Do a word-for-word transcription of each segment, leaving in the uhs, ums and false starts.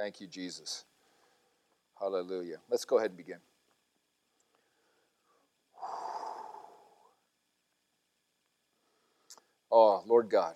Thank you, Jesus. Hallelujah. Let's go ahead and begin. Oh, Lord God,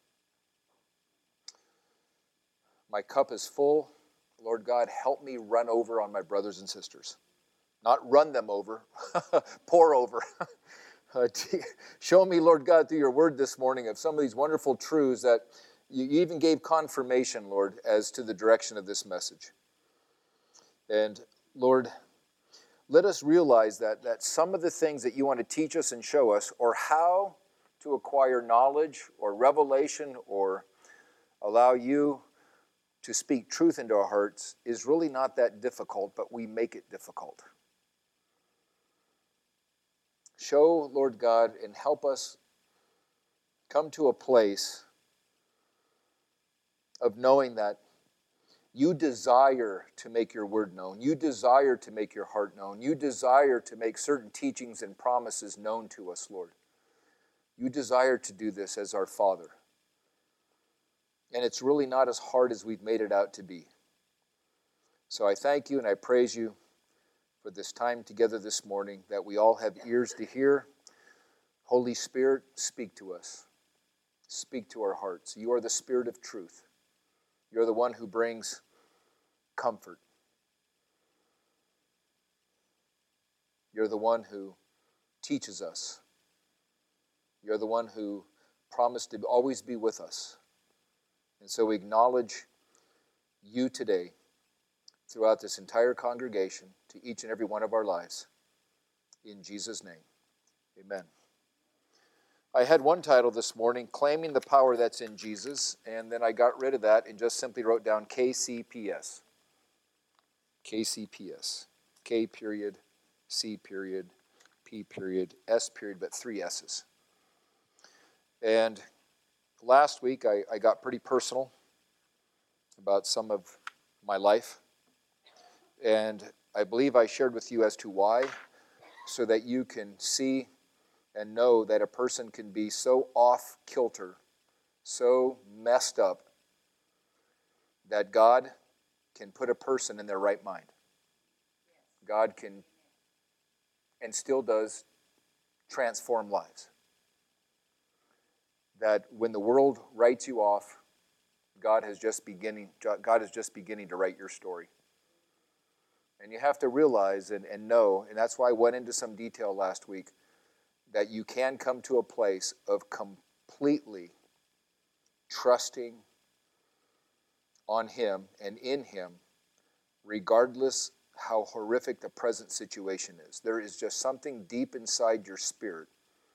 my cup is full. Lord God, help me run over on my brothers and sisters. Not run them over, pour over. Uh, show me, Lord God, through your word this morning of some of these wonderful truths that you even gave confirmation, Lord, as to the direction of this message. And Lord, let us realize that, that some of the things that you want to teach us and show us, or how to acquire knowledge or revelation or allow you to speak truth into our hearts, is really not that difficult, but we make it difficult. Show, Lord God, and help us come to a place of knowing that you desire to make your word known. You desire to make your heart known. You desire to make certain teachings and promises known to us, Lord. You desire to do this as our Father. And it's really not as hard as we've made it out to be. So I thank you and I praise you for this time together this morning, that we all have ears to hear. Holy Spirit, speak to us. Speak to our hearts. You are the Spirit of truth. You're the one who brings comfort. You're the one who teaches us. You're the one who promised to always be with us. And so we acknowledge you today throughout this entire congregation to each and every one of our lives. In Jesus' name, amen. I had one title this morning, Claiming the Power That's in Jesus, and then I got rid of that and just simply wrote down K C P S. K C P S. K period, C period, P period, S period, but three S's. And last week I, I got pretty personal about some of my life. And I believe I shared with you as to why, so that you can see and know that a person can be so off kilter, so messed up, that God can put a person in their right mind. God can, and still does, transform lives. That when the world writes you off, God has just beginning, God is just beginning to write your story. And you have to realize and, and know, and that's why I went into some detail last week, that you can come to a place of completely trusting on Him and in Him, regardless how horrific the present situation is. There is just something deep inside your spirit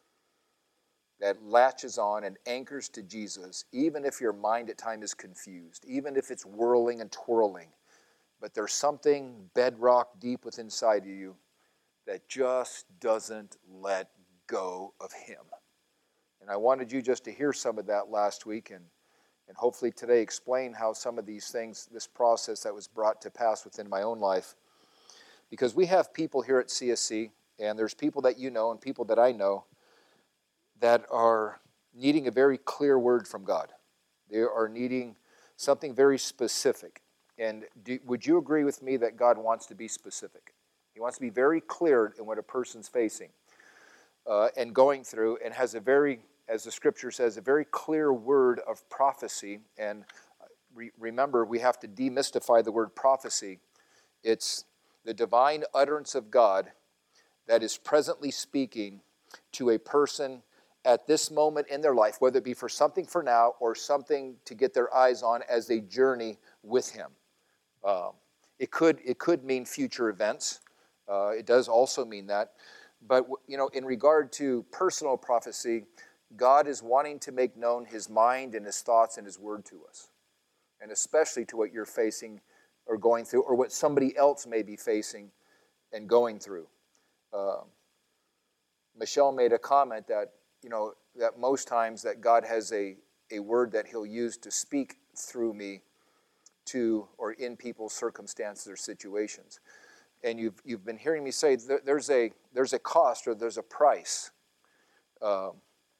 that latches on and anchors to Jesus, even if your mind at times is confused, even if it's whirling and twirling. But there's something bedrock deep within inside of you that just doesn't let go of Him. And I wanted you just to hear some of that last week, and, and hopefully today explain how some of these things, this process that was brought to pass within my own life. Because we have people here at C S C, and there's people that you know and people that I know that are needing a very clear word from God. They are needing something very specific. And do, would you agree with me that God wants to be specific? He wants to be very clear in what a person's facing uh, and going through, and has a very, as the scripture says, a very clear word of prophecy. And re- remember, we have to demystify the word prophecy. It's the divine utterance of God that is presently speaking to a person at this moment in their life, whether it be for something for now or something to get their eyes on as they journey with Him. Um, it could it could mean future events. Uh, it does also mean that. But, you know, in regard to personal prophecy, God is wanting to make known His mind and His thoughts and His word to us. And especially to what you're facing or going through, or what somebody else may be facing and going through. Uh, Michelle made a comment that, you know, that most times that God has a, a word that He'll use to speak through me to or in people's circumstances or situations. And you've you've been hearing me say there, there's a there's a cost or there's a price um,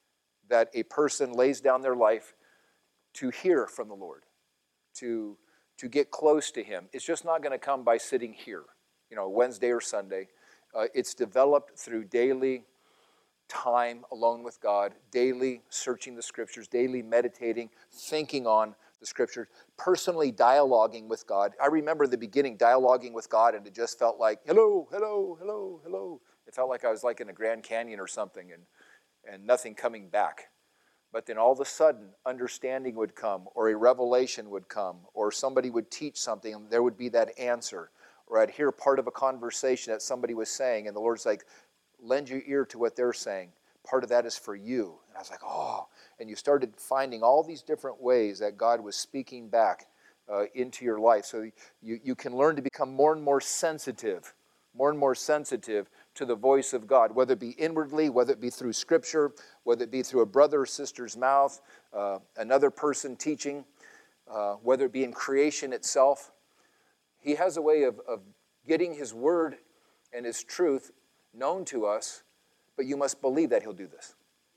that a person lays down their life to hear from the Lord, to to get close to him, it's just not going to come by sitting here, you know, Wednesday or Sunday. Uh, it's developed through daily time alone with God, daily searching the Scriptures, daily meditating, thinking on the Scriptures, personally dialoguing with God. I remember in the beginning dialoguing with God, and it just felt like, hello, hello, hello, hello. It felt like I was like in a Grand Canyon or something, and, and nothing coming back. But then all of a sudden, understanding would come, or a revelation would come, or somebody would teach something, and there would be that answer. Or I'd hear part of a conversation that somebody was saying, and the Lord's like, lend your ear to what they're saying. Part of that is for you. And I was like, oh. And you started finding all these different ways that God was speaking back uh, into your life. So you, you can learn to become more and more sensitive, more and more sensitive to the voice of God, whether it be inwardly, whether it be through Scripture, whether it be through a brother or sister's mouth, uh, another person teaching, uh, whether it be in creation itself. He has a way of, of getting His Word and His truth known to us, but you must believe that He'll do this.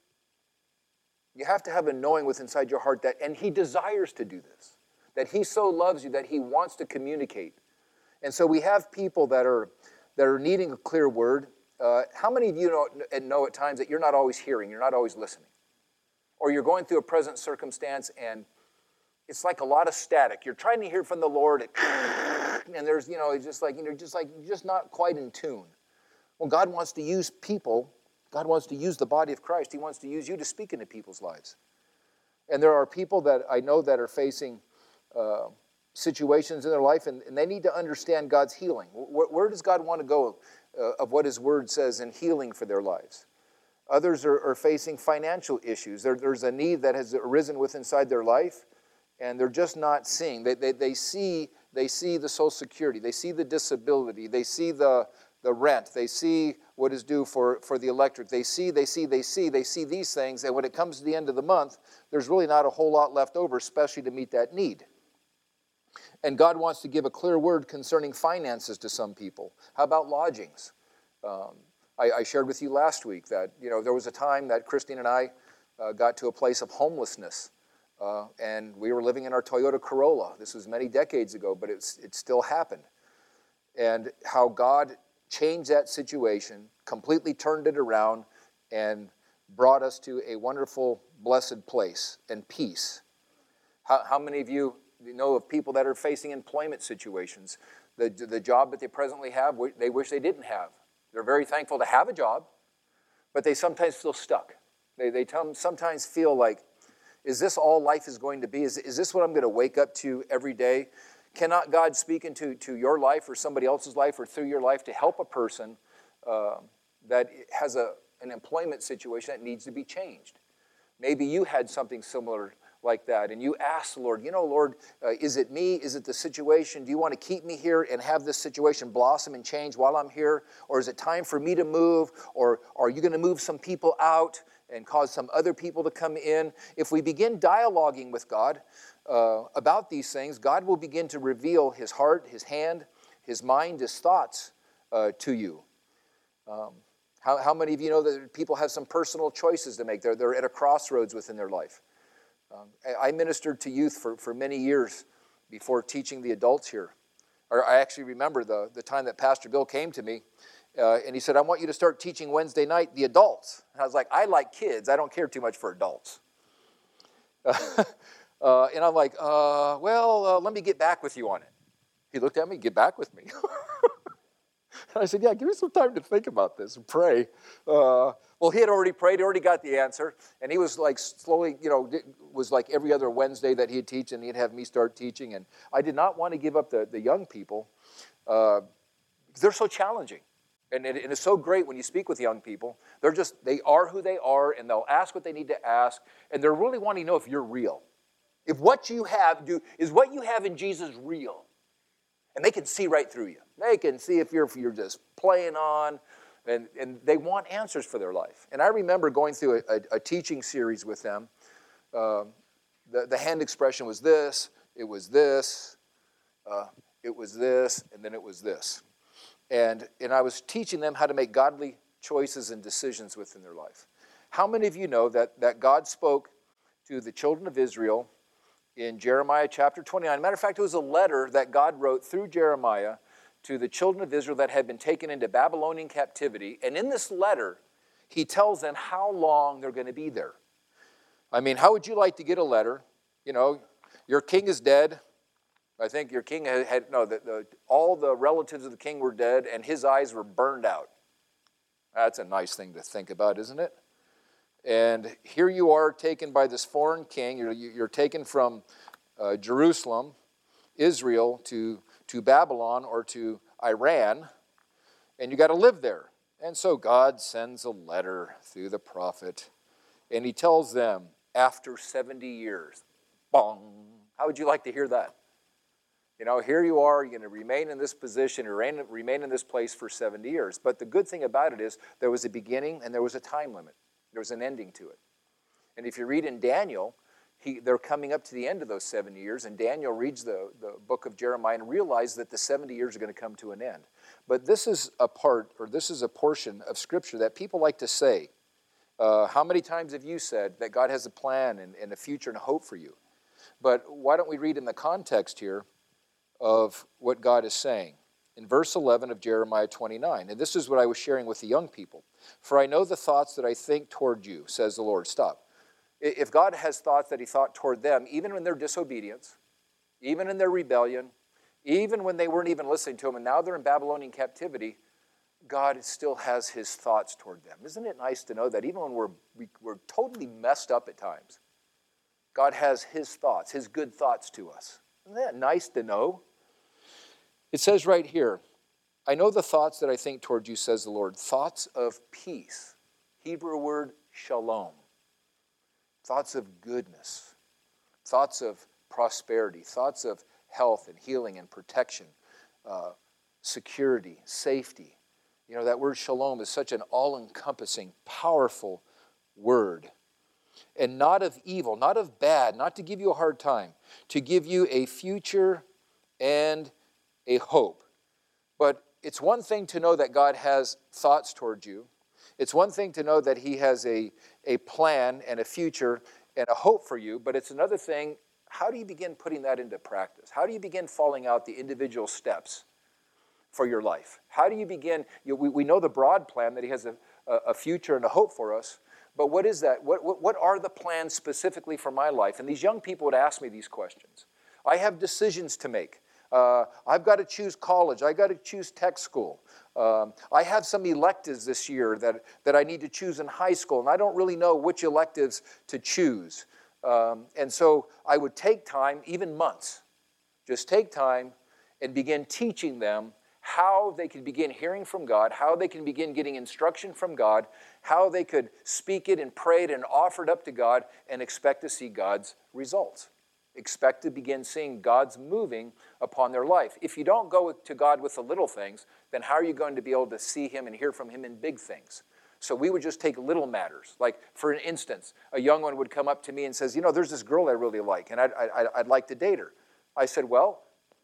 You have to have a knowing within inside your heart that, and He desires to do this, that He so loves you that He wants to communicate. And so we have people that are that are needing a clear word. Uh, how many of you know, know at times that you're not always hearing, you're not always listening? Or you're going through a present circumstance and it's like a lot of static. You're trying to hear from the Lord and, and there's, you know, it's just like, you know, just like, you're just not quite in tune. Well, God wants to use people. God wants to use the body of Christ. He wants to use you to speak into people's lives. And there are people that I know that are facing uh, situations in their life, and, and they need to understand God's healing. Where, where does God want to go uh, of what His Word says in healing for their lives? Others are, are facing financial issues. There, there's a need that has arisen within inside their life, and they're just not seeing. They, they, they see they see the Social Security. They see the disability. They see the, the rent. They see what is due for, for the electric. They see, they see, they see, they see these things, and when it comes to the end of the month, there's really not a whole lot left over, especially to meet that need. And God wants to give a clear word concerning finances to some people. How about lodgings? Um, I, I shared with you last week that, you know, there was a time that Christine and I uh, got to a place of homelessness. Uh, and we were living in our Toyota Corolla. This was many decades ago, but it's, it still happened. And how God changed that situation, completely turned it around, and brought us to a wonderful, blessed place and peace. How, how many of you know of people that are facing employment situations? The, the job that they presently have, they wish they didn't have. They're very thankful to have a job, but they sometimes feel stuck. They, they sometimes feel like, is this all life is going to be? Is, is this what I'm going to wake up to every day? Cannot God speak into to your life or somebody else's life or through your life to help a person uh, that has a, an employment situation that needs to be changed? Maybe you had something similar like that, and you ask the Lord, you know, Lord, uh, is it me? Is it the situation? Do you want to keep me here and have this situation blossom and change while I'm here? Or is it time for me to move? Or are you going to move some people out and cause some other people to come in? If we begin dialoguing with God uh, about these things, God will begin to reveal His heart, His hand, His mind, His thoughts uh, to you. Um, how, how many of you know that people have some personal choices to make? They're, they're at a crossroads within their life. Um, I ministered to youth for, for many years before teaching the adults here. Or I actually remember the, the time that Pastor Bill came to me, uh, and he said, I want you to start teaching Wednesday night the adults. And I was like, I like kids. I don't care too much for adults. Uh, uh, and I'm like, uh, well, uh, let me get back with you on it. He looked at me, get back with me. And I said, yeah, give me some time to think about this and pray. Uh, well, he had already prayed, he already got the answer. And he was like slowly, you know, it was like every other Wednesday that he'd teach and he'd have me start teaching. And I did not want to give up the, the young people. Uh, they're so challenging. And it, and it's so great when you speak with young people. They're just, they are who they are, and they'll ask what they need to ask. And they're really wanting to know if you're real. If what you have, do is what you have in Jesus real. And they can see right through you. They can see if you're, if you're just playing on, and, and they want answers for their life. And I remember going through a, a, a teaching series with them. Um, the, the hand expression was this, it was this, uh, it was this, and then it was this. And, and I was teaching them how to make godly choices and decisions within their life. How many of you know that, that God spoke to the children of Israel in Jeremiah chapter twenty-nine. Matter of fact, it was a letter that God wrote through Jeremiah to the children of Israel that had been taken into Babylonian captivity. And in this letter, he tells them how long they're going to be there. I mean, how would you like to get a letter? You know, your king is dead. I think your king had, had no, the, the, all the relatives of the king were dead, and his eyes were burned out. That's a nice thing to think about, isn't it? And here you are taken by this foreign king. You're, you're taken from uh, Jerusalem, Israel, to, to Babylon or to Iran, and you got to live there. And so God sends a letter through the prophet, and he tells them, after seventy years, bong. How would you like to hear that? You know, here you are, you're going to remain in this position, remain, remain in this place for seventy years. But the good thing about it is there was a beginning and there was a time limit. There was an ending to it. And if you read in Daniel, he, they're coming up to the end of those seventy years, and Daniel reads the, the book of Jeremiah and realizes that the seventy years are going to come to an end. But this is a part, or this is a portion of Scripture that people like to say. Uh, how many times have you said that God has a plan and, and a future and a hope for you? But why don't we read in the context here of what God is saying? In verse eleven of Jeremiah twenty-nine, and this is what I was sharing with the young people. For I know the thoughts that I think toward you, says the Lord. Stop. If God has thoughts that he thought toward them, even in their disobedience, even in their rebellion, even when they weren't even listening to him, and now they're in Babylonian captivity, God still has his thoughts toward them. Isn't it nice to know that even when we're, we, we're totally messed up at times, God has his thoughts, his good thoughts to us? Isn't that nice to know? It says right here, I know the thoughts that I think toward you, says the Lord, thoughts of peace. Hebrew word shalom. Thoughts of goodness. Thoughts of prosperity. Thoughts of health and healing and protection. Uh, security, safety. You know, that word shalom is such an all-encompassing, powerful word. And not of evil, not of bad, not to give you a hard time, to give you a future and a hope. But it's one thing to know that God has thoughts toward you. It's one thing to know that he has a, a plan and a future and a hope for you. But it's another thing, how do you begin putting that into practice? How do you begin following out the individual steps for your life? How do you begin? You know, we, we know the broad plan that he has a, a future and a hope for us. But what is that? What, what, what are the plans specifically for my life? And these young people would ask me these questions. I have decisions to make. Uh, I've got to choose college. I've got to choose tech school. Um, I have some electives this year that, that I need to choose in high school, and I don't really know which electives to choose. Um, and so I would take time, even months, just take time and begin teaching them how they can begin hearing from God, how they can begin getting instruction from God, how they could speak it and pray it and offer it up to God and expect to see God's results. Expect to begin seeing God's moving upon their life. If you don't go to God with the little things, then how are you going to be able to see him and hear from him in big things? So we would just take little matters. Like, for instance, a young one would come up to me and says, you know, there's this girl I really like, and I'd, I'd, I'd like to date her. I said, well,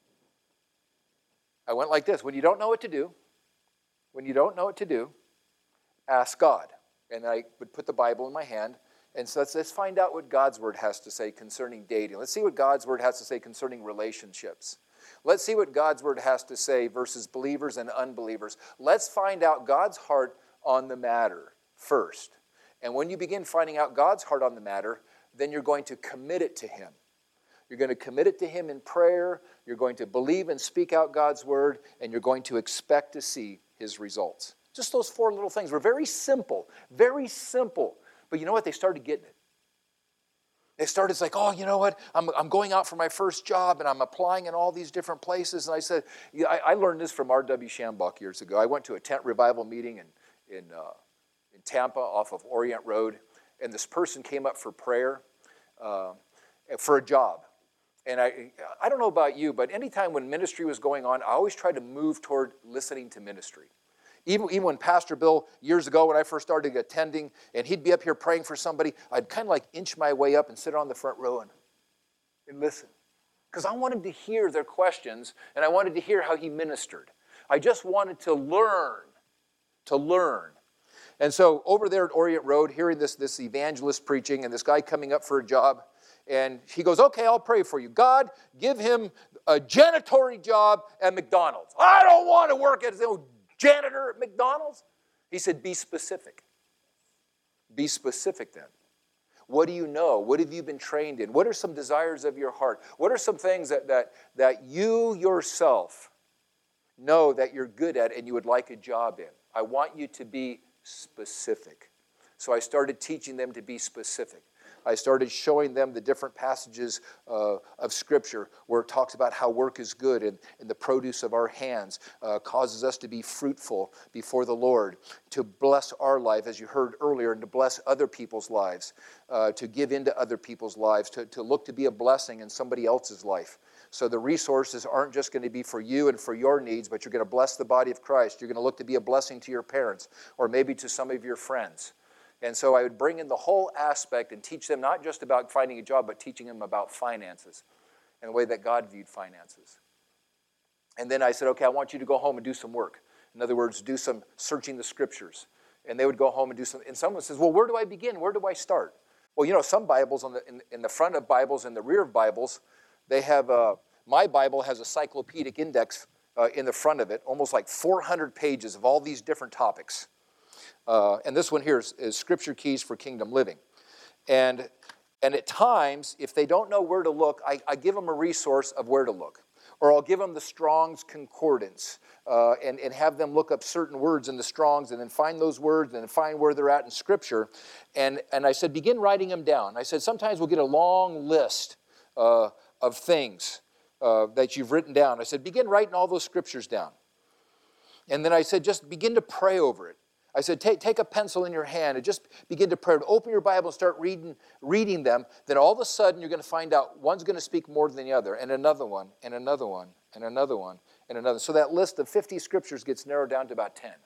I went like this. When you don't know what to do, when you don't know what to do, ask God. And I would put the Bible in my hand. And so let's, let's find out what God's word has to say concerning dating. Let's see what God's word has to say concerning relationships. Let's see what God's word has to say versus believers and unbelievers. Let's find out God's heart on the matter first. And when you begin finding out God's heart on the matter, then you're going to commit it to him. You're going to commit it to him in prayer. You're going to believe and speak out God's word, and you're going to expect to see his results. Just those four little things were very simple, very simple. But you know what? They started getting it. They started, it's like, oh, you know what? I'm, I'm going out for my first job, and I'm applying in all these different places. And I said, yeah, I, I learned this from R W Shambach years ago. I went to a tent revival meeting in, in, uh, in Tampa off of Orient Road, and this person came up for prayer uh, for a job. And I, I don't know about you, but anytime when ministry was going on, I always tried to move toward listening to ministry. Even, even when Pastor Bill, years ago when I first started attending, and he'd be up here praying for somebody, I'd kind of like inch my way up and sit on the front row and, and listen. Because I wanted to hear their questions, and I wanted to hear how he ministered. I just wanted to learn, to learn. And so over there at Orient Road, hearing this, this evangelist preaching and this guy coming up for a job, And he goes, okay, I'll pray for you. God, give him a janitory job at McDonald's. I don't want to work as a janitor at McDonald's. He said, be specific. Be specific then. What do you know? What have you been trained in? What are some desires of your heart? What are some things that, that, that you yourself know that you're good at and you would like a job in? I want you to be specific. So I started teaching them to be specific. I started showing them the different passages uh, of Scripture where it talks about how work is good and, and the produce of our hands uh, causes us to be fruitful before the Lord, to bless our life, as you heard earlier, and to bless other people's lives, uh, to give into other people's lives, to, to look to be a blessing in somebody else's life. So the resources aren't just going to be for you and for your needs, but you're going to bless the body of Christ. You're going to look to be a blessing to your parents or maybe to some of your friends. And so I would bring in the whole aspect and teach them not just about finding a job, but teaching them about finances and the way that God viewed finances. And then I said, okay, I want you to go home and do some work. In other words, do some searching the Scriptures. And they would go home and do some, and someone says, well, where do I begin? Where do I start? Well, you know, some Bibles on the, in, in the front of Bibles and the rear of Bibles, they have, uh, my Bible has a cyclopedic index uh, in the front of it, almost like four hundred pages of all these different topics. Uh, and this one here is, is Scripture Keys for Kingdom Living. And, and at times, if they don't know where to look, I, I give them a resource of where to look. Or I'll give them the Strong's Concordance uh, and, and have them look up certain words in the Strong's and then find those words and then find where they're at in Scripture. And, and I said, begin writing them down. I said, sometimes we'll get a long list uh, of things uh, that you've written down. I said, begin writing all those Scriptures down. And then I said, just begin to pray over it. I said, take, take a pencil in your hand and just begin to pray. Open your Bible and start reading, reading them. Then all of a sudden, you're going to find out one's going to speak more than the other, and another one, and another one, and another one, and another. So that list of fifty Scriptures gets narrowed down to about ten.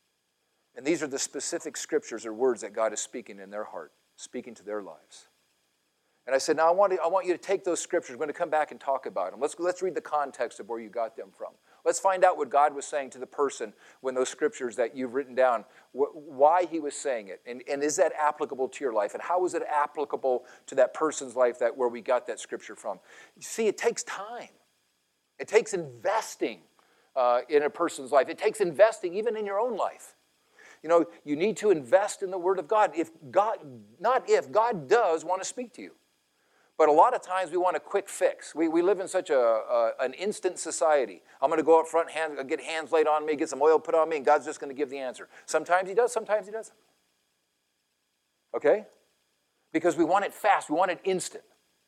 And these are the specific Scriptures or words that God is speaking in their heart, speaking to their lives. And I said, now I want, to, I want you to take those Scriptures. We're going to come back and talk about them. Let's, let's read the context of where you got them from. Let's find out what God was saying to the person when those Scriptures that you've written down, wh- why he was saying it. And, and is that applicable to your life? And how is it applicable to that person's life that where we got that Scripture from? You see, it takes time. It takes investing uh, in a person's life. It takes investing even in your own life. You know, you need to invest in the Word of God. If God, not if, God does want to speak to you. But a lot of times we want a quick fix. We, we live in such a, a an instant society. I'm going to go up front, hand, get hands laid on me, get some oil put on me, and God's just going to give the answer. Sometimes he does, sometimes he doesn't. Okay? Because we want it fast. We want it instant.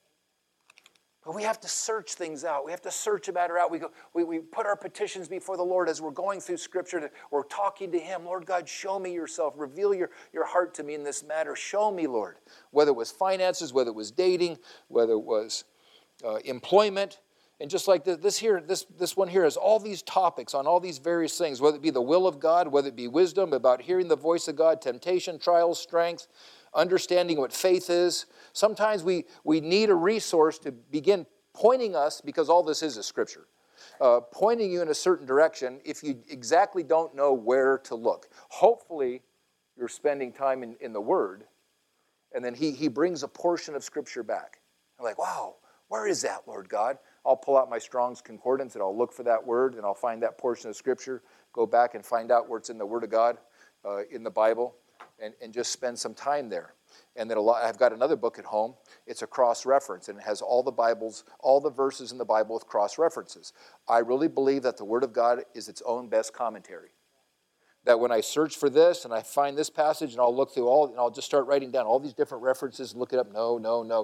But we have to search things out. We have to search a matter out. We, go, we, we put our petitions before the Lord as we're going through Scripture. We're talking to Him. Lord God, show me yourself. Reveal your, your heart to me in this matter. Show me, Lord. Whether it was finances, whether it was dating, whether it was uh, employment. And just like this, this here, this, this one here has all these topics on all these various things, whether it be the will of God, whether it be wisdom, about hearing the voice of God, temptation, trials, strength, understanding what faith is. Sometimes we, we need a resource to begin pointing us, because all this is a Scripture, uh, pointing you in a certain direction if you exactly don't know where to look. Hopefully, you're spending time in, in the Word, and then he, he brings a portion of Scripture back. I'm like, wow, where is that, Lord God? I'll pull out my Strong's Concordance, and I'll look for that word, and I'll find that portion of Scripture, go back and find out where it's in the Word of God, uh, in the Bible, and, and just spend some time there. And then a lot, I've got another book at home. It's a cross-reference, and it has all the Bibles, all the verses in the Bible with cross-references. I really believe that the Word of God is its own best commentary. That when I search for this, and I find this passage, and I'll look through all, and I'll just start writing down all these different references and look it up. No, no, no.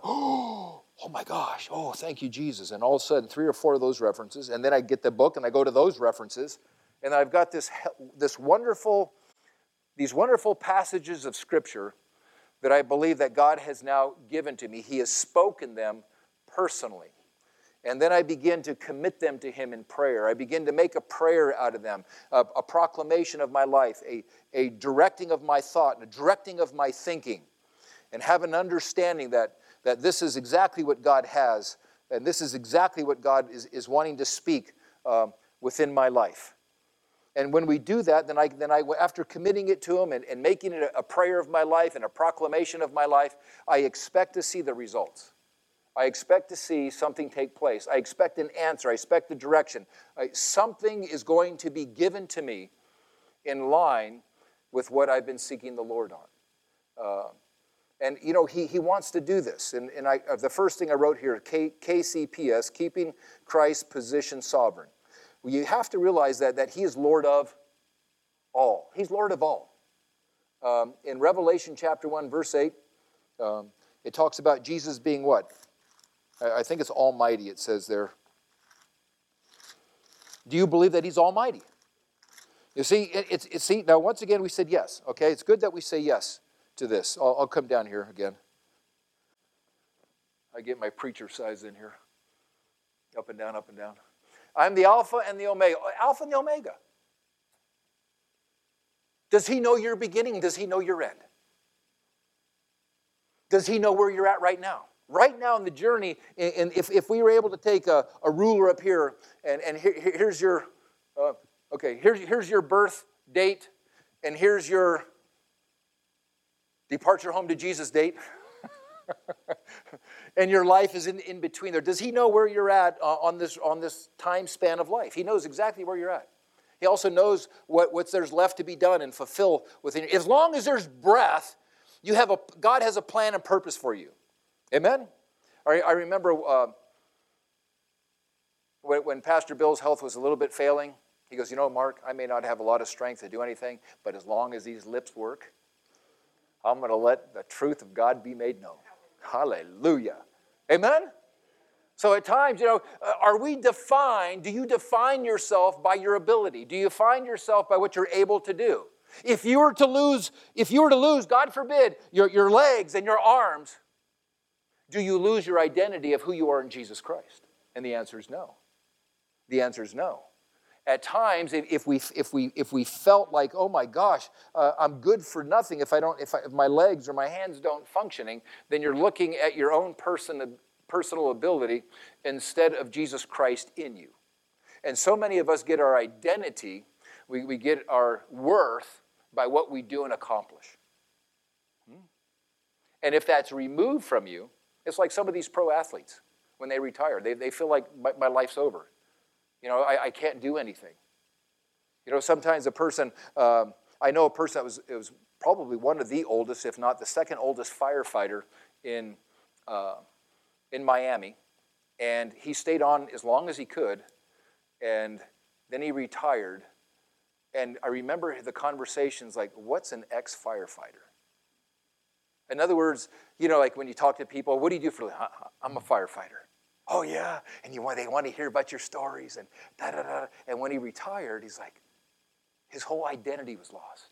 Oh my gosh. Oh, thank you, Jesus. And all of a sudden, three or four of those references, and then I get the book, and I go to those references, and I've got this, this wonderful, these wonderful passages of Scripture that I believe that God has now given to me. He has spoken them personally. And then I begin to commit them to Him in prayer. I begin to make a prayer out of them, a, a proclamation of my life, a, a directing of my thought, and a directing of my thinking, and have an understanding that, that this is exactly what God has, and this is exactly what God is, is wanting to speak um, within my life. And when we do that, then I, then I after committing it to Him and, and making it a, a prayer of my life and a proclamation of my life, I expect to see the results. I expect to see something take place. I expect an answer. I expect a direction. I, something is going to be given to me in line with what I've been seeking the Lord on. Uh, and, you know, he, he wants to do this. And, and I, uh, the first thing I wrote here, K, KCPS, Keeping Christ's Position Sovereign. Well, you have to realize that, that he is Lord of all. He's Lord of all. Um, in Revelation chapter one, verse eight, um, it talks about Jesus being what? I think it's almighty, it says there. Do you believe that he's almighty? You see, it, it's, it, see, now once again we said yes, okay? It's good that we say yes to this. I'll, I'll come down here again. I get my preacher size in here. Up and down, up and down. I'm the Alpha and the Omega. Alpha and the Omega. Does he know your beginning? Does he know your end? Does he know where you're at right now? Right now in the journey, and if, if we were able to take a, a ruler up here, and, and here, here's your, uh, okay, here's, here's your birth date, and here's your departure home to Jesus date, and your life is in, in between there. Does he know where you're at uh, on this on this time span of life? He knows exactly where you're at. He also knows what, what there's left to be done and fulfill within you. As long as there's breath, you have a God has a plan and purpose for you. Amen? I, I remember uh, when, when Pastor Bill's health was a little bit failing, he goes, you know, Mark, I may not have a lot of strength to do anything, but as long as these lips work, I'm going to let the truth of God be made known. Hallelujah. Amen? So at times, you know, uh, are we defined, do you define yourself by your ability? Do you find yourself by what you're able to do? If you were to lose, if you were to lose, God forbid, your, your legs and your arms, do you lose your identity of who you are in Jesus Christ? And the answer is no. The answer is no. At times, if, if we if we if we felt like, oh my gosh, uh, I'm good for nothing if I don't if, I, if my legs or my hands don't functioning, then you're looking at your own person personal ability instead of Jesus Christ in you. And so many of us get our identity, we, we get our worth by what we do and accomplish. Hmm? And if that's removed from you, it's like some of these pro athletes, when they retire, they, they feel like my, my life's over. You know, I, I can't do anything. You know, sometimes a person, um, I know a person that was, it was probably one of the oldest, if not the second oldest firefighter in, uh, in Miami. And he stayed on as long as he could, and then he retired. And I remember the conversations like, what's an ex-firefighter? In other words, you know, like when you talk to people, what do you do for a living? I'm a firefighter. Oh, yeah, and you want, they want to hear about your stories, and da-da-da. And when he retired, he's like, his whole identity was lost.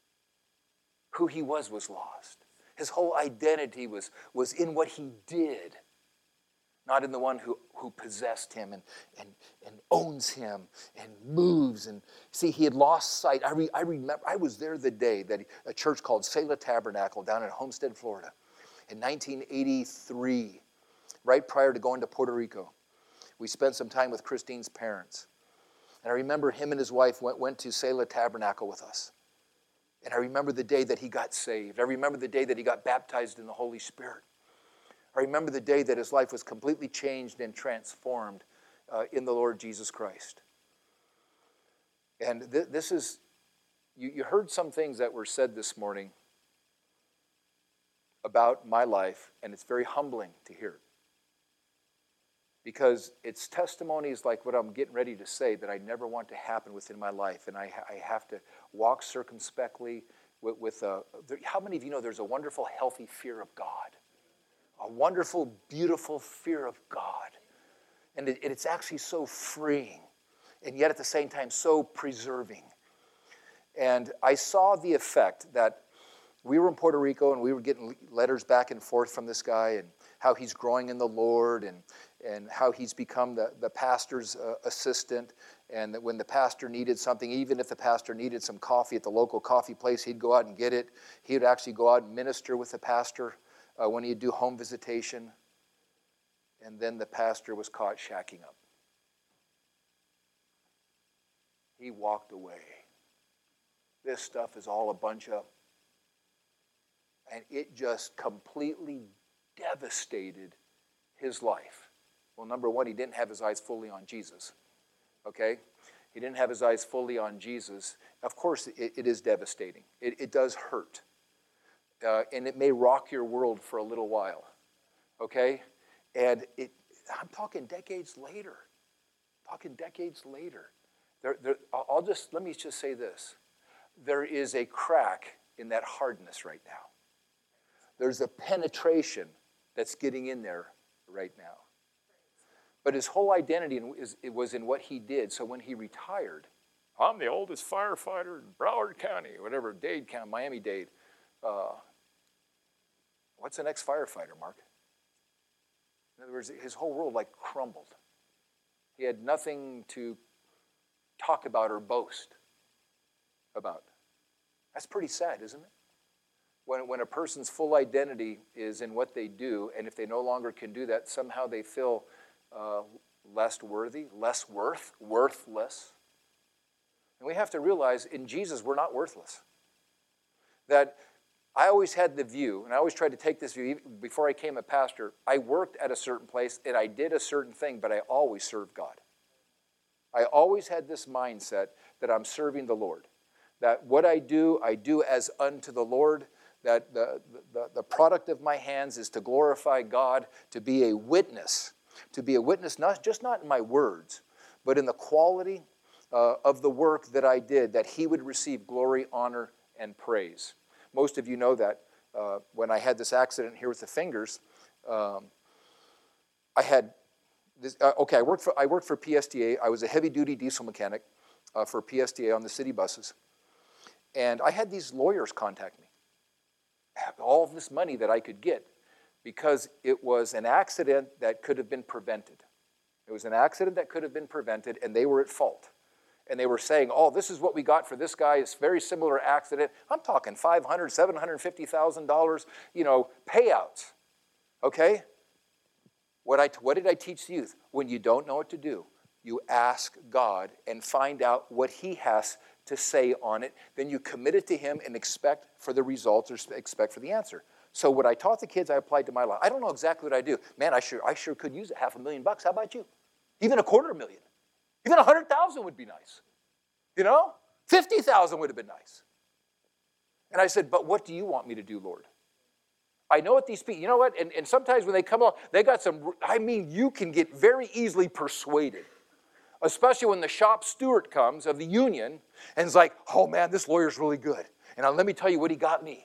Who he was was lost. His whole identity was, was in what he did, not in the one who, who possessed him and, and, and owns him and moves. And see, he had lost sight. I, re, I remember, I was there the day that a church called Selah Tabernacle down in Homestead, Florida, in nineteen eighty-three. Right prior to going to Puerto Rico. We spent some time with Christine's parents. And I remember him and his wife went, went to Selah Tabernacle with us. And I remember the day that he got saved. I remember the day that he got baptized in the Holy Spirit. I remember the day that his life was completely changed and transformed uh, in the Lord Jesus Christ. And th- this is, you, you heard some things that were said this morning about my life, and it's very humbling to hear it. Because it's testimonies like what I'm getting ready to say that I never want to happen within my life. And I, I have to walk circumspectly with, with a, there, how many of you know there's a wonderful, healthy fear of God? A wonderful, beautiful fear of God. And it, it's actually so freeing. And yet at the same time, so preserving. And I saw the effect that we were in Puerto Rico and we were getting letters back and forth from this guy and how he's growing in the Lord and, and how he's become the, the pastor's uh, assistant, and that when the pastor needed something, even if the pastor needed some coffee at the local coffee place, he'd go out and get it. He would actually go out and minister with the pastor uh, when he'd do home visitation. And then the pastor was caught shacking up. He walked away. This stuff is all a bunch of, and it just completely devastated his life? Well, number one, he didn't have his eyes fully on Jesus. Okay? He didn't have his eyes fully on Jesus. Of course, it, it is devastating. It, it does hurt. Uh, and it may rock your world for a little while. Okay? And it, I'm talking decades later. Talking decades later. There, there, I'll just, let me just say this. There is a crack in that hardness right now. There's a penetration that's getting in there right now. But his whole identity is, it was in what he did. So when he retired, I'm the oldest firefighter in Broward County, whatever, Dade County, Miami-Dade. Uh, what's the next firefighter, Mark? In other words, his whole world like crumbled. He had nothing to talk about or boast about. That's pretty sad, isn't it? When, when a person's full identity is in what they do, and if they no longer can do that, somehow they feel uh, less worthy, less worth, worthless. And we have to realize in Jesus, we're not worthless. That I always had the view, and I always tried to take this view, even before I became a pastor, I worked at a certain place, and I did a certain thing, but I always served God. I always had this mindset that I'm serving the Lord. That what I do, I do as unto the Lord. That the, the, the product of my hands is to glorify God, to be a witness. To be a witness, not just not in my words, but in the quality uh, of the work that I did, that he would receive glory, honor, and praise. Most of you know that uh, when I had this accident here with the fingers, um, I had this, uh, okay, I worked for I worked for P S T A. I was a heavy-duty diesel mechanic uh, for P S T A on the city buses. And I had these lawyers contact me. All of this money that I could get because it was an accident that could have been prevented. It was an accident that could have been prevented, and they were at fault. And they were saying, oh, this is what we got for this guy. It's a very similar accident. I'm talking five hundred thousand dollars, seven hundred fifty thousand dollars, you know, payouts. Okay? What, I, what did I teach the youth? When you don't know what to do, you ask God and find out what he has to say on it. Then you commit it to him and expect for the results or expect for the answer. So what I taught the kids, I applied to my life. I don't know exactly what I do. Man, I sure, I sure could use a half a million bucks. How about you? Even a quarter million. Even a hundred thousand would be nice. You know? fifty thousand would have been nice. And I said, but what do you want me to do, Lord? I know what these people, you know what? And, and sometimes when they come along, they got some, I mean, you can get very easily persuaded. Especially when the shop steward comes of the union and is like, oh man, this lawyer's really good. And now let me tell you what he got me.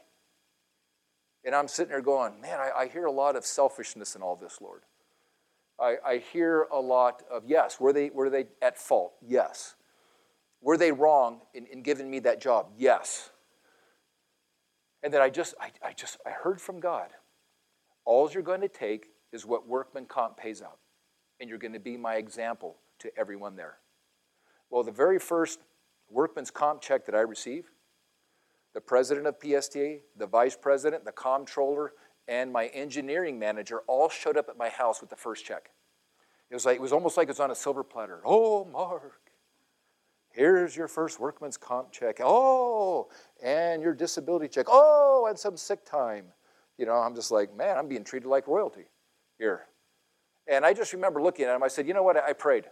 And I'm sitting there going, man, I, I hear a lot of selfishness in all this, Lord. I, I hear a lot of, yes, were they, were they at fault? Yes. Were they wrong in, in giving me that job? Yes. And then I just, I, I just, I heard from God. All you're going to take is what workman comp pays out. And you're going to be my example to everyone there. Well, the very first workman's comp check that I received, the president of P S T A, the vice president, the comptroller, and my engineering manager all showed up at my house with the first check. It was like it was almost like it was on a silver platter. Oh, Mark, here's your first workman's comp check. Oh, and your disability check. Oh, and some sick time. You know, I'm just like, man, I'm being treated like royalty here. And I just remember looking at him. I said, you know what? I prayed.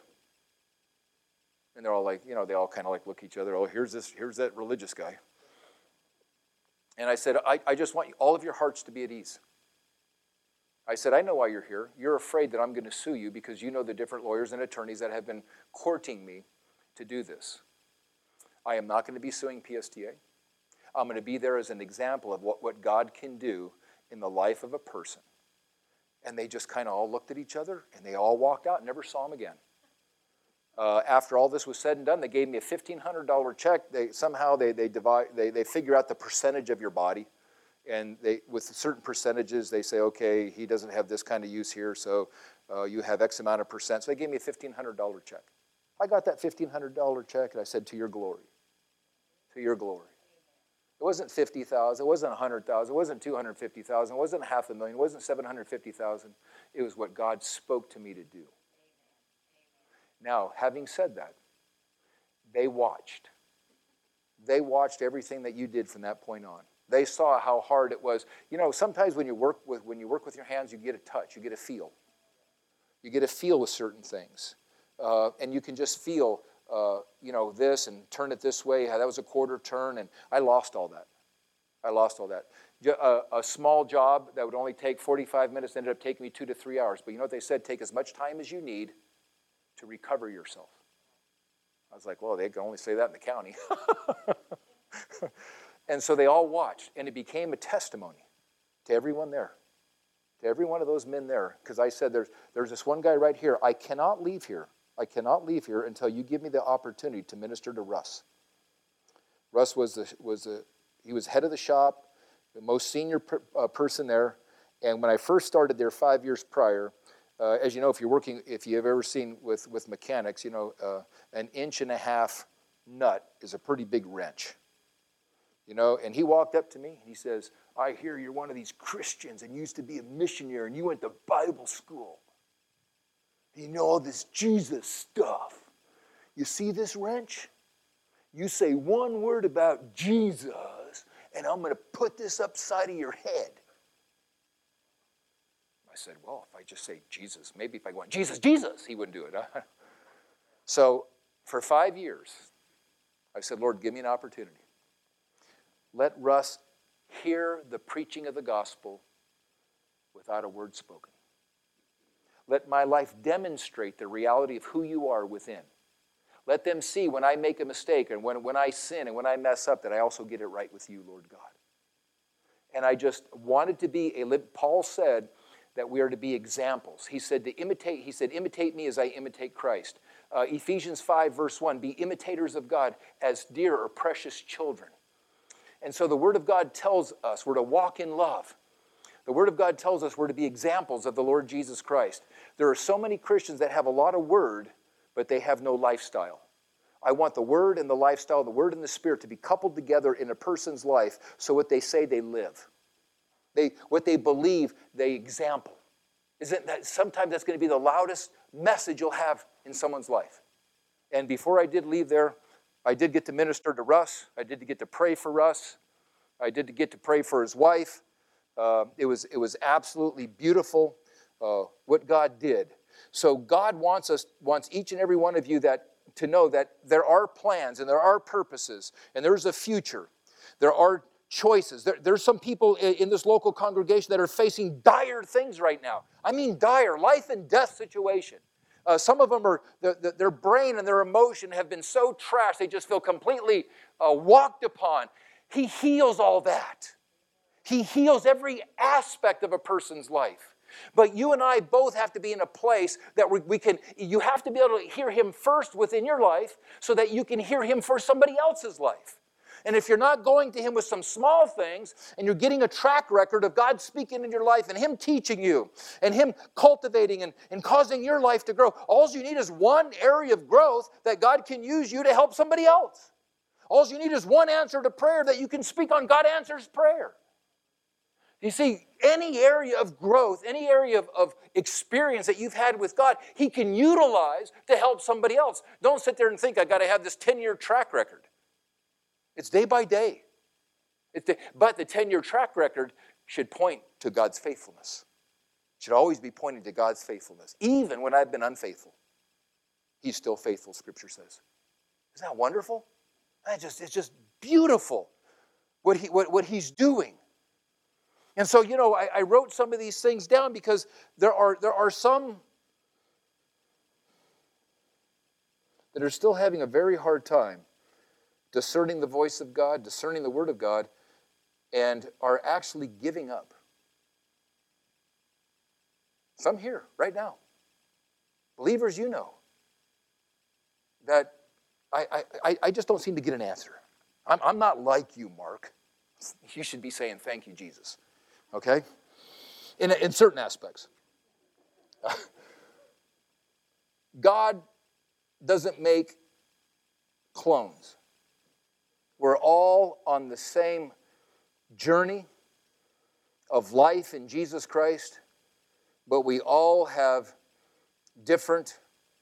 And they're all like, you know, they all kind of like look at each other. Oh, here's this, here's that religious guy. And I said, I, I just want you, all of your hearts to be at ease. I said, I know why you're here. You're afraid that I'm going to sue you because you know the different lawyers and attorneys that have been courting me to do this. I am not going to be suing P S T A. I'm going to be there as an example of what, what God can do in the life of a person. And they just kind of all looked at each other, and they all walked out and never saw him again. Uh, after all this was said and done, they gave me a fifteen hundred dollars check. They somehow they they divide they they figure out the percentage of your body, and they with certain percentages they say, okay, he doesn't have this kind of use here, so uh, you have X amount of percent. So they gave me a fifteen hundred dollars check. I got that fifteen hundred dollars check, and I said, to your glory, to your glory. It wasn't fifty thousand. It wasn't a hundred thousand. It wasn't two hundred fifty thousand. It wasn't half a million. It wasn't seven hundred fifty thousand. It was what God spoke to me to do. Now, having said that, they watched. They watched everything that you did from that point on. They saw how hard it was. You know, sometimes when you work with when you work with your hands, you get a touch, you get a feel. You get a feel with certain things. Uh, and you can just feel, uh, you know, this and turn it this way. That was a quarter turn, and I lost all that. I lost all that. A, a small job that would only take forty-five minutes ended up taking me two to three hours. But you know what they said? Take as much time as you need to recover yourself. I was like, well, they can only say that in the county. And so they all watched, and it became a testimony to everyone there, to every one of those men there. Because I said, there's, there's this one guy right here. I cannot leave here. I cannot leave here until you give me the opportunity to minister to Russ. Russ was the, was the, he was head of the shop, the most senior per, uh, person there. And when I first started there five years prior, uh, as you know, if you're working, if you've ever seen with, with mechanics, you know, uh, an inch and a half nut is a pretty big wrench. You know, and he walked up to me and he says, I hear you're one of these Christians and used to be a missionary and you went to Bible school. You know all this Jesus stuff. You see this wrench? You say one word about Jesus and I'm going to put this upside of your head. I said, well, if I just say Jesus, maybe if I went, Jesus, Jesus, he wouldn't do it. Huh? So for five years, I said, Lord, give me an opportunity. Let Russ hear the preaching of the gospel without a word spoken. Let my life demonstrate the reality of who you are within. Let them see when I make a mistake and when, when I sin and when I mess up that I also get it right with you, Lord God. And I just wanted to be a, Paul said that we are to be examples. He said to imitate, he said, imitate me as I imitate Christ. Uh, Ephesians five verse one, be imitators of God as dear or precious children. And so the Word of God tells us we're to walk in love. The Word of God tells us we're to be examples of the Lord Jesus Christ. There are so many Christians that have a lot of word, but they have no lifestyle. I want the Word and the lifestyle, the Word and the Spirit to be coupled together in a person's life so what they say, they live. They, what they believe, they example. Isn't that, sometimes that's going to be the loudest message you'll have in someone's life. And before I did leave there, I did get to minister to Russ. I did get to pray for Russ. I did get to pray for his wife. Uh, it was it was absolutely beautiful uh, what God did. So God wants us, wants each and every one of you that to know that there are plans and there are purposes and there's a future. There are choices. There, there's some people in, in this local congregation that are facing dire things right now. I mean dire, life and death situation. Uh, some of them are, the, the, their brain and their emotion have been so trashed, they just feel completely uh, walked upon. He heals all that. He heals every aspect of a person's life. But you and I both have to be in a place that we, we can, you have to be able to hear him first within your life so that you can hear him for somebody else's life. And if you're not going to him with some small things and you're getting a track record of God speaking in your life and him teaching you and him cultivating and, and causing your life to grow, all you need is one area of growth that God can use you to help somebody else. All you need is one answer to prayer that you can speak on. God answers prayer. You see, any area of growth, any area of, of experience that you've had with God, he can utilize to help somebody else. Don't sit there and think, I got to have this ten-year track record. It's day by day. It's day, but the ten-year track record should point to God's faithfulness. It should always be pointing to God's faithfulness. Even when I've been unfaithful, he's still faithful, Scripture says. Isn't that wonderful? That just, it's just beautiful what, he, what, what he's doing. And so, you know, I, I wrote some of these things down because there are, there are some that are still having a very hard time discerning the voice of God, discerning the Word of God, and are actually giving up. Some here, right now. Believers, you know, that I, I, I just don't seem to get an answer. I'm, I'm not like you, Mark. You should be saying, thank you, Jesus. Okay? In, in certain aspects. God doesn't make clones. We're all on the same journey of life in Jesus Christ, but we all have different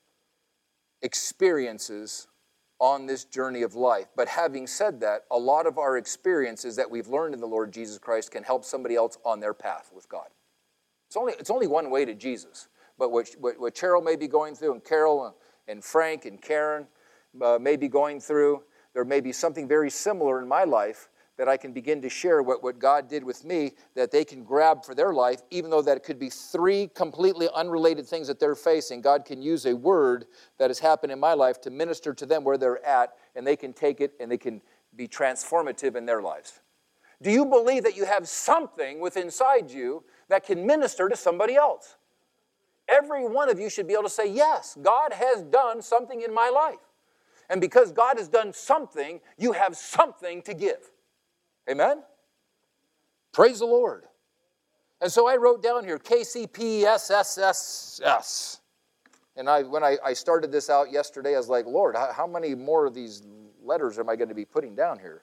experiences on this journey of life. But having said that, a lot of our experiences that we've learned in the Lord Jesus Christ can help somebody else on their path with God. It's only, it's only one way to Jesus. But what, what, what Cheryl may be going through, and Carol and Frank and Karen uh, may be going through, there may be something very similar in my life that I can begin to share what, what God did with me that they can grab for their life, even though that it could be three completely unrelated things that they're facing. God can use a word that has happened in my life to minister to them where they're at, and they can take it and they can be transformative in their lives. Do you believe that you have something within inside you that can minister to somebody else? Every one of you should be able to say, yes, God has done something in my life. And because God has done something, you have something to give. Amen? Praise the Lord. And so I wrote down here, K C P S S S S. And I, when I, I started this out yesterday, I was like, Lord, how, how many more of these letters am I going to be putting down here?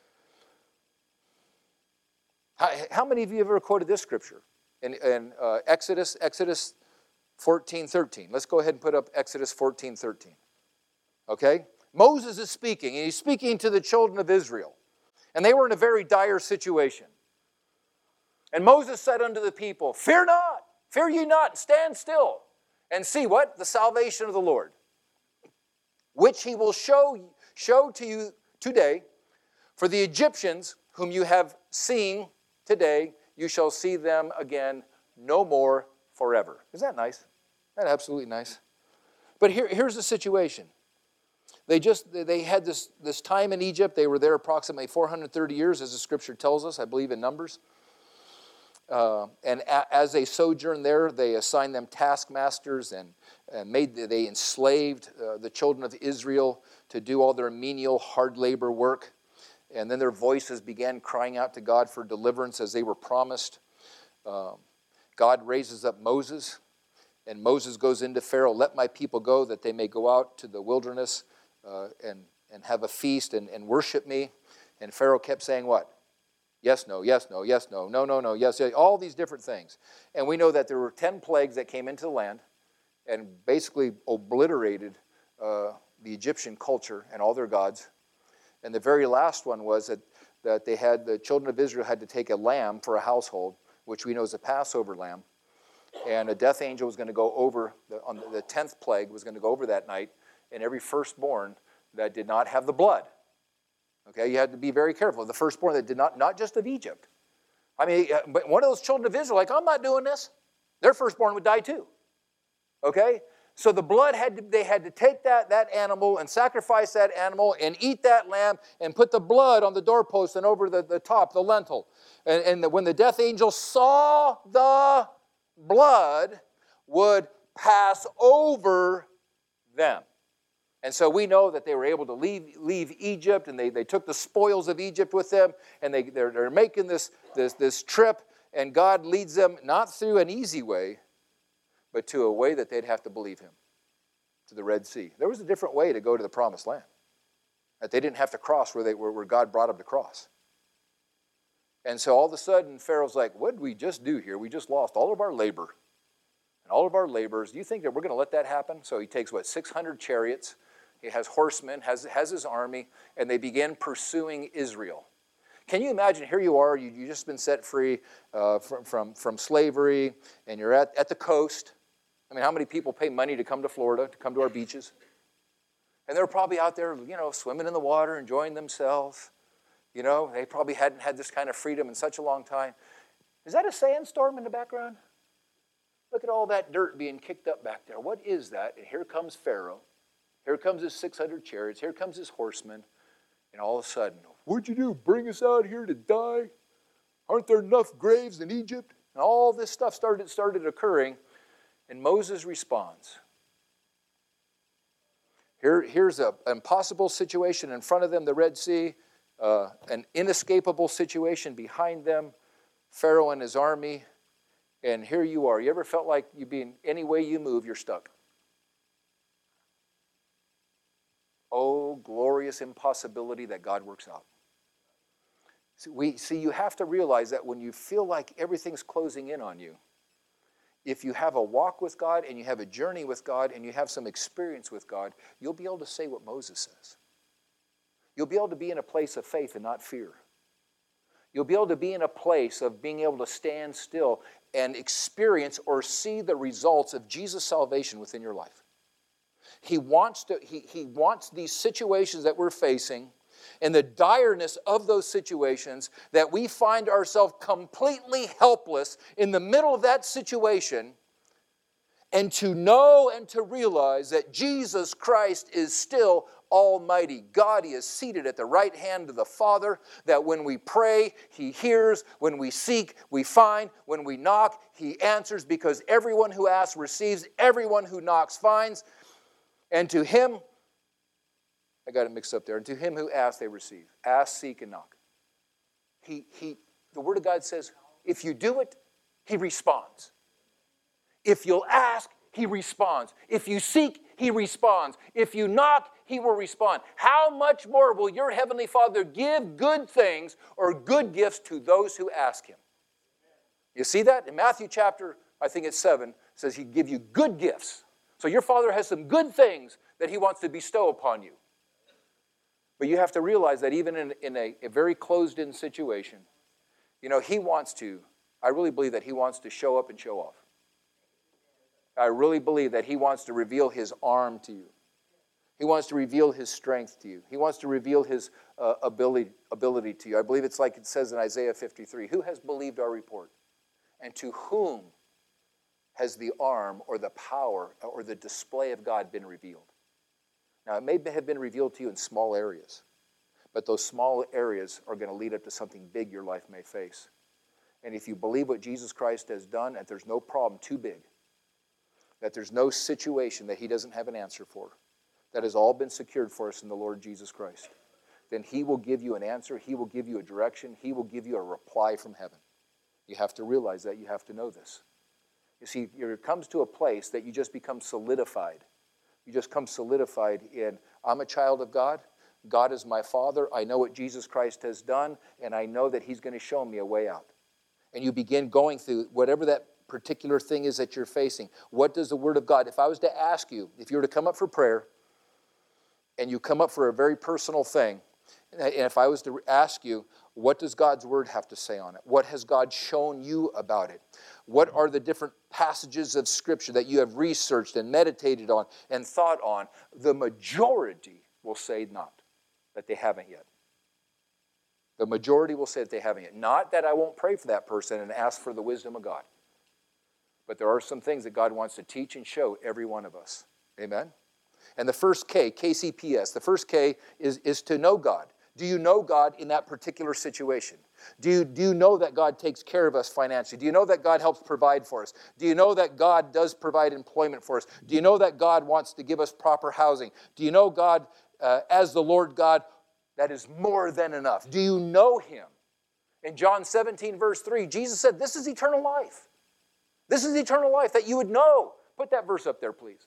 How, how many of you have ever quoted this scripture? In, in uh, Exodus, Exodus fourteen thirteen. Let's go ahead and put up Exodus fourteen thirteen. Okay? Moses is speaking, and he's speaking to the children of Israel. And they were in a very dire situation. And Moses said unto the people, fear not, fear ye not, stand still, and see what? The salvation of the Lord, which he will show, show to you today. For the Egyptians whom you have seen today, you shall see them again no more forever. Isn't that nice? Isn't that absolutely nice? But here, here's the situation. They just, they had this, this time in Egypt. They were there approximately four hundred thirty years, as the scripture tells us, I believe in Numbers. Uh, and a, as they sojourned there, they assigned them taskmasters and, and made, they enslaved uh, the children of Israel to do all their menial, hard labor work. And then their voices began crying out to God for deliverance as they were promised. Um, God raises up Moses, and Moses goes into Pharaoh, let my people go that they may go out to the wilderness uh, and, and have a feast and, and worship me. And Pharaoh kept saying what? Yes, no, yes, no, yes, no, no, no, no, yes, yes, all these different things. And we know that there were ten plagues that came into the land and basically obliterated uh, the Egyptian culture and all their gods. And the very last one was that, that they had, the children of Israel had to take a lamb for a household, which we know is a Passover lamb. And a death angel was going to go over, the, on the, the tenth plague was going to go over that night, and every firstborn that did not have the blood. Okay, you had to be very careful. The firstborn that did not, not just of Egypt. I mean, but one of those children of Israel, like, I'm not doing this. Their firstborn would die too. Okay? So the blood had to, they had to take that, that animal and sacrifice that animal and eat that lamb and put the blood on the doorpost and over the, the top, the lintel. And, and the, when the death angel saw the blood, would pass over them. And so we know that they were able to leave, leave Egypt, and they, they took the spoils of Egypt with them, and they, they're, they're making this, this, this trip, and God leads them not through an easy way, but to a way that they'd have to believe him, to the Red Sea. There was a different way to go to the Promised Land, that they didn't have to cross where, they, where, where God brought them to cross. And so all of a sudden, Pharaoh's like, what did we just do here? We just lost all of our labor and all of our laborers. Do you think that we're going to let that happen? So he takes, what, six hundred chariots. He has horsemen, has, has his army, and they begin pursuing Israel. Can you imagine, here you are, you, you've just been set free uh, from, from, from slavery, and you're at, at the coast. I mean, how many people pay money to come to Florida, to come to our beaches? And they're probably out there, you know, swimming in the water, enjoying themselves. You know, they probably hadn't had this kind of freedom in such a long time. Is that a sandstorm in the background? Look at all that dirt being kicked up back there. What is that? And here comes Pharaoh. Here comes his six hundred chariots. Here comes his horsemen. And all of a sudden, what'd you do? Bring us out here to die? Aren't there enough graves in Egypt? And all this stuff started, started occurring. And Moses responds. Here, here's a, an impossible situation in front of them, the Red Sea. Uh, an inescapable situation behind them. Pharaoh and his army. And here you are. You ever felt like you being any way you move, you're stuck? Oh, glorious impossibility that God works out. See, we, see, you have to realize that when you feel like everything's closing in on you, if you have a walk with God and you have a journey with God and you have some experience with God, you'll be able to say what Moses says. You'll be able to be in a place of faith and not fear. You'll be able to be in a place of being able to stand still and experience or see the results of Jesus' salvation within your life. He wants to, he, he wants these situations that we're facing and the direness of those situations that we find ourselves completely helpless in the middle of that situation, and to know and to realize that Jesus Christ is still Almighty God. He is seated at the right hand of the Father, that when we pray, He hears. When we seek, we find. When we knock, He answers, because everyone who asks receives, everyone who knocks finds. And to Him, I got it mixed up there, and to him who asks, they receive. Ask, seek, and knock. He, he, the Word of God says, if you do it, He responds. If you'll ask, He responds. If you seek, He responds. If you knock, He will respond. How much more will your Heavenly Father give good things or good gifts to those who ask Him? You see that? In Matthew chapter, I think it's seven, it says He'd give you good gifts. So your Father has some good things that He wants to bestow upon you. But you have to realize that even in, in a, a very closed-in situation, you know, He wants to, I really believe that He wants to show up and show off. I really believe that He wants to reveal His arm to you. He wants to reveal His strength to you. He wants to reveal His uh, ability, ability to you. I believe it's like it says in Isaiah fifty-three, who has believed our report? And to whom has the arm or the power or the display of God been revealed? Now, it may have been revealed to you in small areas, but those small areas are going to lead up to something big your life may face. And if you believe what Jesus Christ has done, that there's no problem too big, that there's no situation that He doesn't have an answer for, that has all been secured for us in the Lord Jesus Christ, then He will give you an answer, He will give you a direction, He will give you a reply from heaven. You have to realize that, you have to know this. You see, it comes to a place that you just become solidified. You just come solidified in, I'm a child of God. God is my Father. I know what Jesus Christ has done, and I know that He's going to show me a way out. And you begin going through whatever that particular thing is that you're facing. What does the Word of God, if I was to ask you, if you were to come up for prayer, and you come up for a very personal thing, and if I was to ask you, what does God's Word have to say on it? What has God shown you about it? What are the different passages of Scripture that you have researched and meditated on and thought on? The majority will say not, that they haven't yet. The majority will say that they haven't yet. Not that I won't pray for that person and ask for the wisdom of God. But there are some things that God wants to teach and show every one of us. Amen? And the first K, K C P S, the first K is, is to know God. Do you know God in that particular situation? Do you, do you know that God takes care of us financially? Do you know that God helps provide for us? Do you know that God does provide employment for us? Do you know that God wants to give us proper housing? Do you know God uh, as the Lord God that is more than enough? Do you know Him? In John seventeen, verse three, Jesus said, this is eternal life. This is eternal life, that you would know. Put that verse up there, please.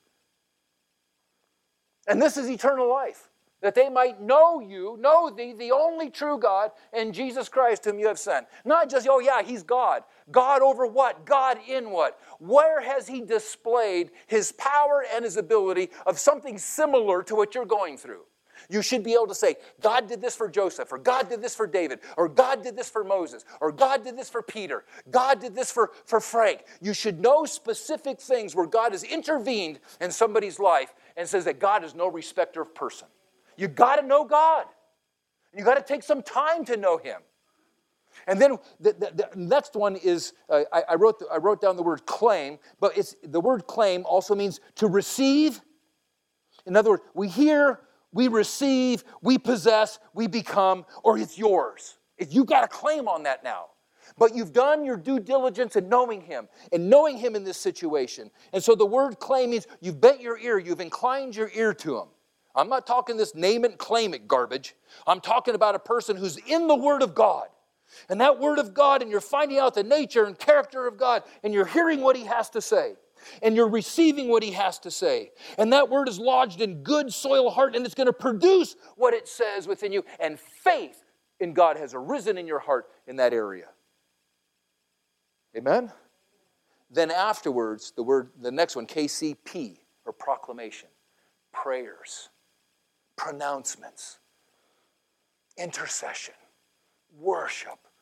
And this is eternal life, that they might know you, know thee, the only true God, and Jesus Christ whom you have sent. Not just, oh yeah, He's God. God over what? God in what? Where has He displayed His power and His ability of something similar to what you're going through? You should be able to say, God did this for Joseph, or God did this for David, or God did this for Moses, or God did this for Peter, God did this for, for Frank. You should know specific things where God has intervened in somebody's life and says that God is no respecter of person. You got to know God. You got to take some time to know Him. And then the, the, the next one is, uh, I, I, wrote the, I wrote down the word claim, but it's the word claim also means to receive. In other words, we hear, we receive, we possess, we become, or it's yours. You got a claim on that now. But you've done your due diligence in knowing Him, and knowing Him in this situation. And so the word claim means you've bent your ear, you've inclined your ear to Him. I'm not talking this name it and claim it garbage. I'm talking about a person who's in the Word of God. And that Word of God, and you're finding out the nature and character of God, and you're hearing what He has to say. And you're receiving what He has to say. And that word is lodged in good soil heart, and it's going to produce what it says within you. And faith in God has arisen in your heart in that area. Amen? Then afterwards, the word, the next one, K C P, or proclamation. Prayers, pronouncements, intercession, worship,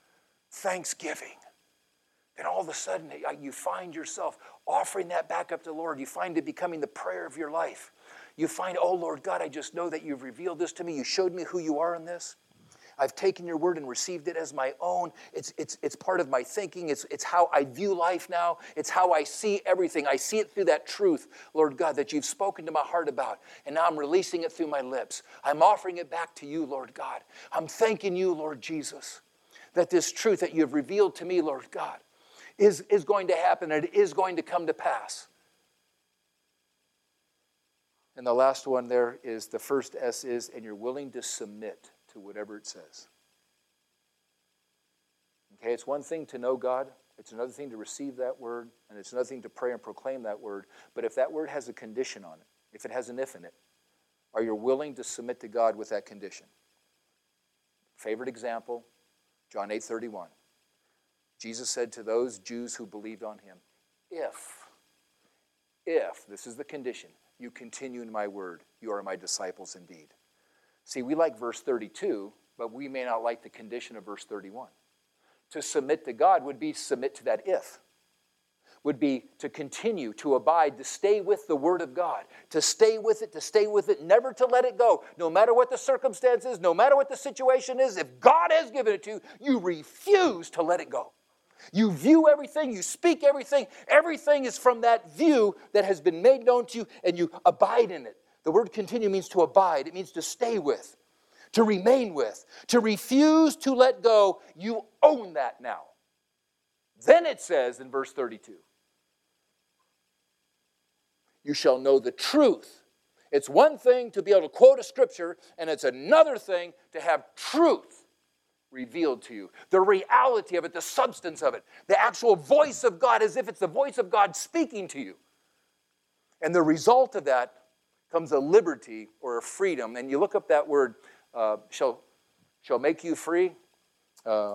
thanksgiving, then all of a sudden you find yourself offering that back up to the Lord. You find it becoming the prayer of your life. You find, oh, Lord God, I just know that you've revealed this to me. You showed me who you are in this. I've taken your word and received it as my own. It's, it's, it's part of my thinking. It's, it's how I view life now. It's how I see everything. I see it through that truth, Lord God, that you've spoken to my heart about. And now I'm releasing it through my lips. I'm offering it back to you, Lord God. I'm thanking you, Lord Jesus, that this truth that you have revealed to me, Lord God, is, is going to happen and it is going to come to pass. And the last one there is, the first S is, and you're willing to submit to whatever it says. Okay, it's one thing to know God. It's another thing to receive that word. And it's another thing to pray and proclaim that word. But if that word has a condition on it, if it has an if in it, are you willing to submit to God with that condition? Favorite example, John eight thirty-one. Jesus said to those Jews who believed on him, if, if, this is the condition, you continue in my word, you are my disciples indeed. See, we like verse thirty-two, but we may not like the condition of verse thirty-one. To submit to God would be submit to that if. Would be to continue, to abide, to stay with the word of God. To stay with it, to stay with it, never to let it go. No matter what the circumstance is, no matter what the situation is, if God has given it to you, you refuse to let it go. You view everything, you speak everything. Everything is from that view that has been made known to you, and you abide in it. The word continue means to abide. It means to stay with, to remain with, to refuse to let go. You own that now. Then it says in verse thirty-two, you shall know the truth. It's one thing to be able to quote a scripture, and it's another thing to have truth revealed to you. The reality of it, the substance of it, the actual voice of God, as if it's the voice of God speaking to you. And the result of that comes a liberty or a freedom. And you look up that word, uh, shall, shall make you free. Um,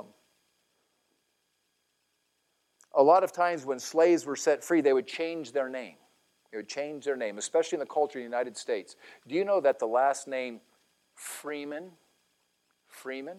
a lot of times when slaves were set free, they would change their name. They would change their name, especially in the culture of the United States. Do you know that the last name Freeman, Freeman,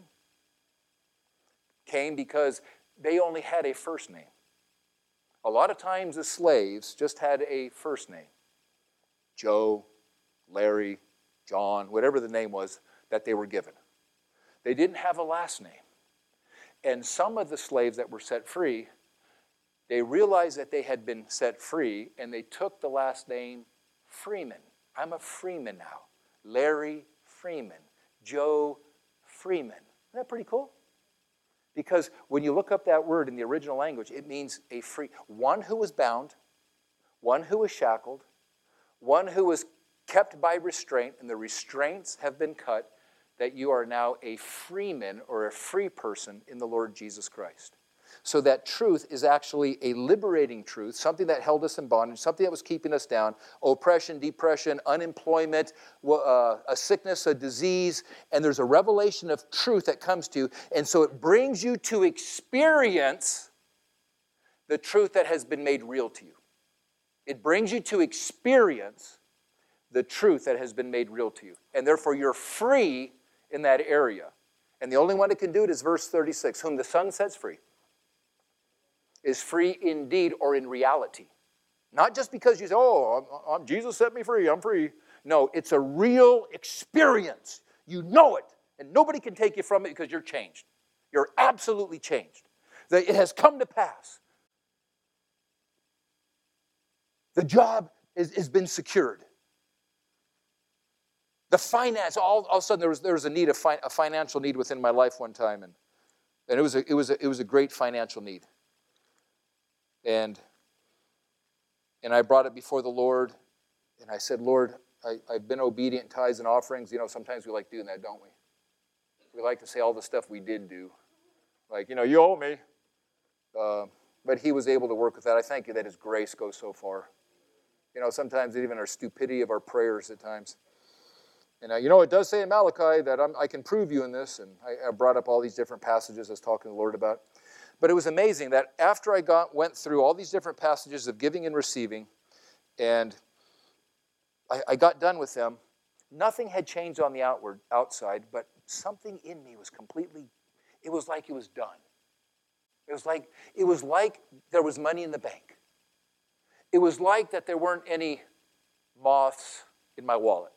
came because they only had a first name? A lot of times the slaves just had a first name. Joe, Larry, John, whatever the name was that they were given. They didn't have a last name. And some of the slaves that were set free, they realized that they had been set free, and they took the last name Freeman. I'm a Freeman now. Larry Freeman. Joe Freeman. Isn't that pretty cool? Because when you look up that word in the original language, it means a free, one who was bound, one who was shackled, one who was kept by restraint, and the restraints have been cut, that you are now a freeman or a free person in the Lord Jesus Christ. So that truth is actually a liberating truth, something that held us in bondage, something that was keeping us down, oppression, depression, unemployment, uh, a sickness, a disease, and there's a revelation of truth that comes to you, and so it brings you to experience the truth that has been made real to you. It brings you to experience the truth that has been made real to you, and therefore you're free in that area. And the only one that can do it is verse thirty-six, whom the Son sets free is free indeed or in reality. Not just because you say, oh, I'm, I'm, Jesus set me free, I'm free. No, it's a real experience. You know it, and nobody can take you from it because you're changed. You're absolutely changed. It has come to pass. The job is, has been secured. The finance, all, all of a sudden there was, there was a need, a, fi- a financial need within my life one time, and, and it was a, it was a, it was a great financial need. And, and I brought it before the Lord, and I said, Lord, I, I've been obedient in tithes and offerings. You know, sometimes we like doing that, don't we? We like to say all the stuff we did do. Like, you know, you owe me. Uh, but he was able to work with that. I thank you that his grace goes so far. You know, sometimes even our stupidity of our prayers at times. And, uh, you know, it does say in Malachi that I'm, I can prove you in this. And I, I brought up all these different passages I was talking to the Lord about. But it was amazing that after I got went through all these different passages of giving and receiving, and I, I got done with them, nothing had changed on the outward outside, but something in me was completely, it was like it was done. It was like, it was like there was money in the bank. It was like that there weren't any moths in my wallet.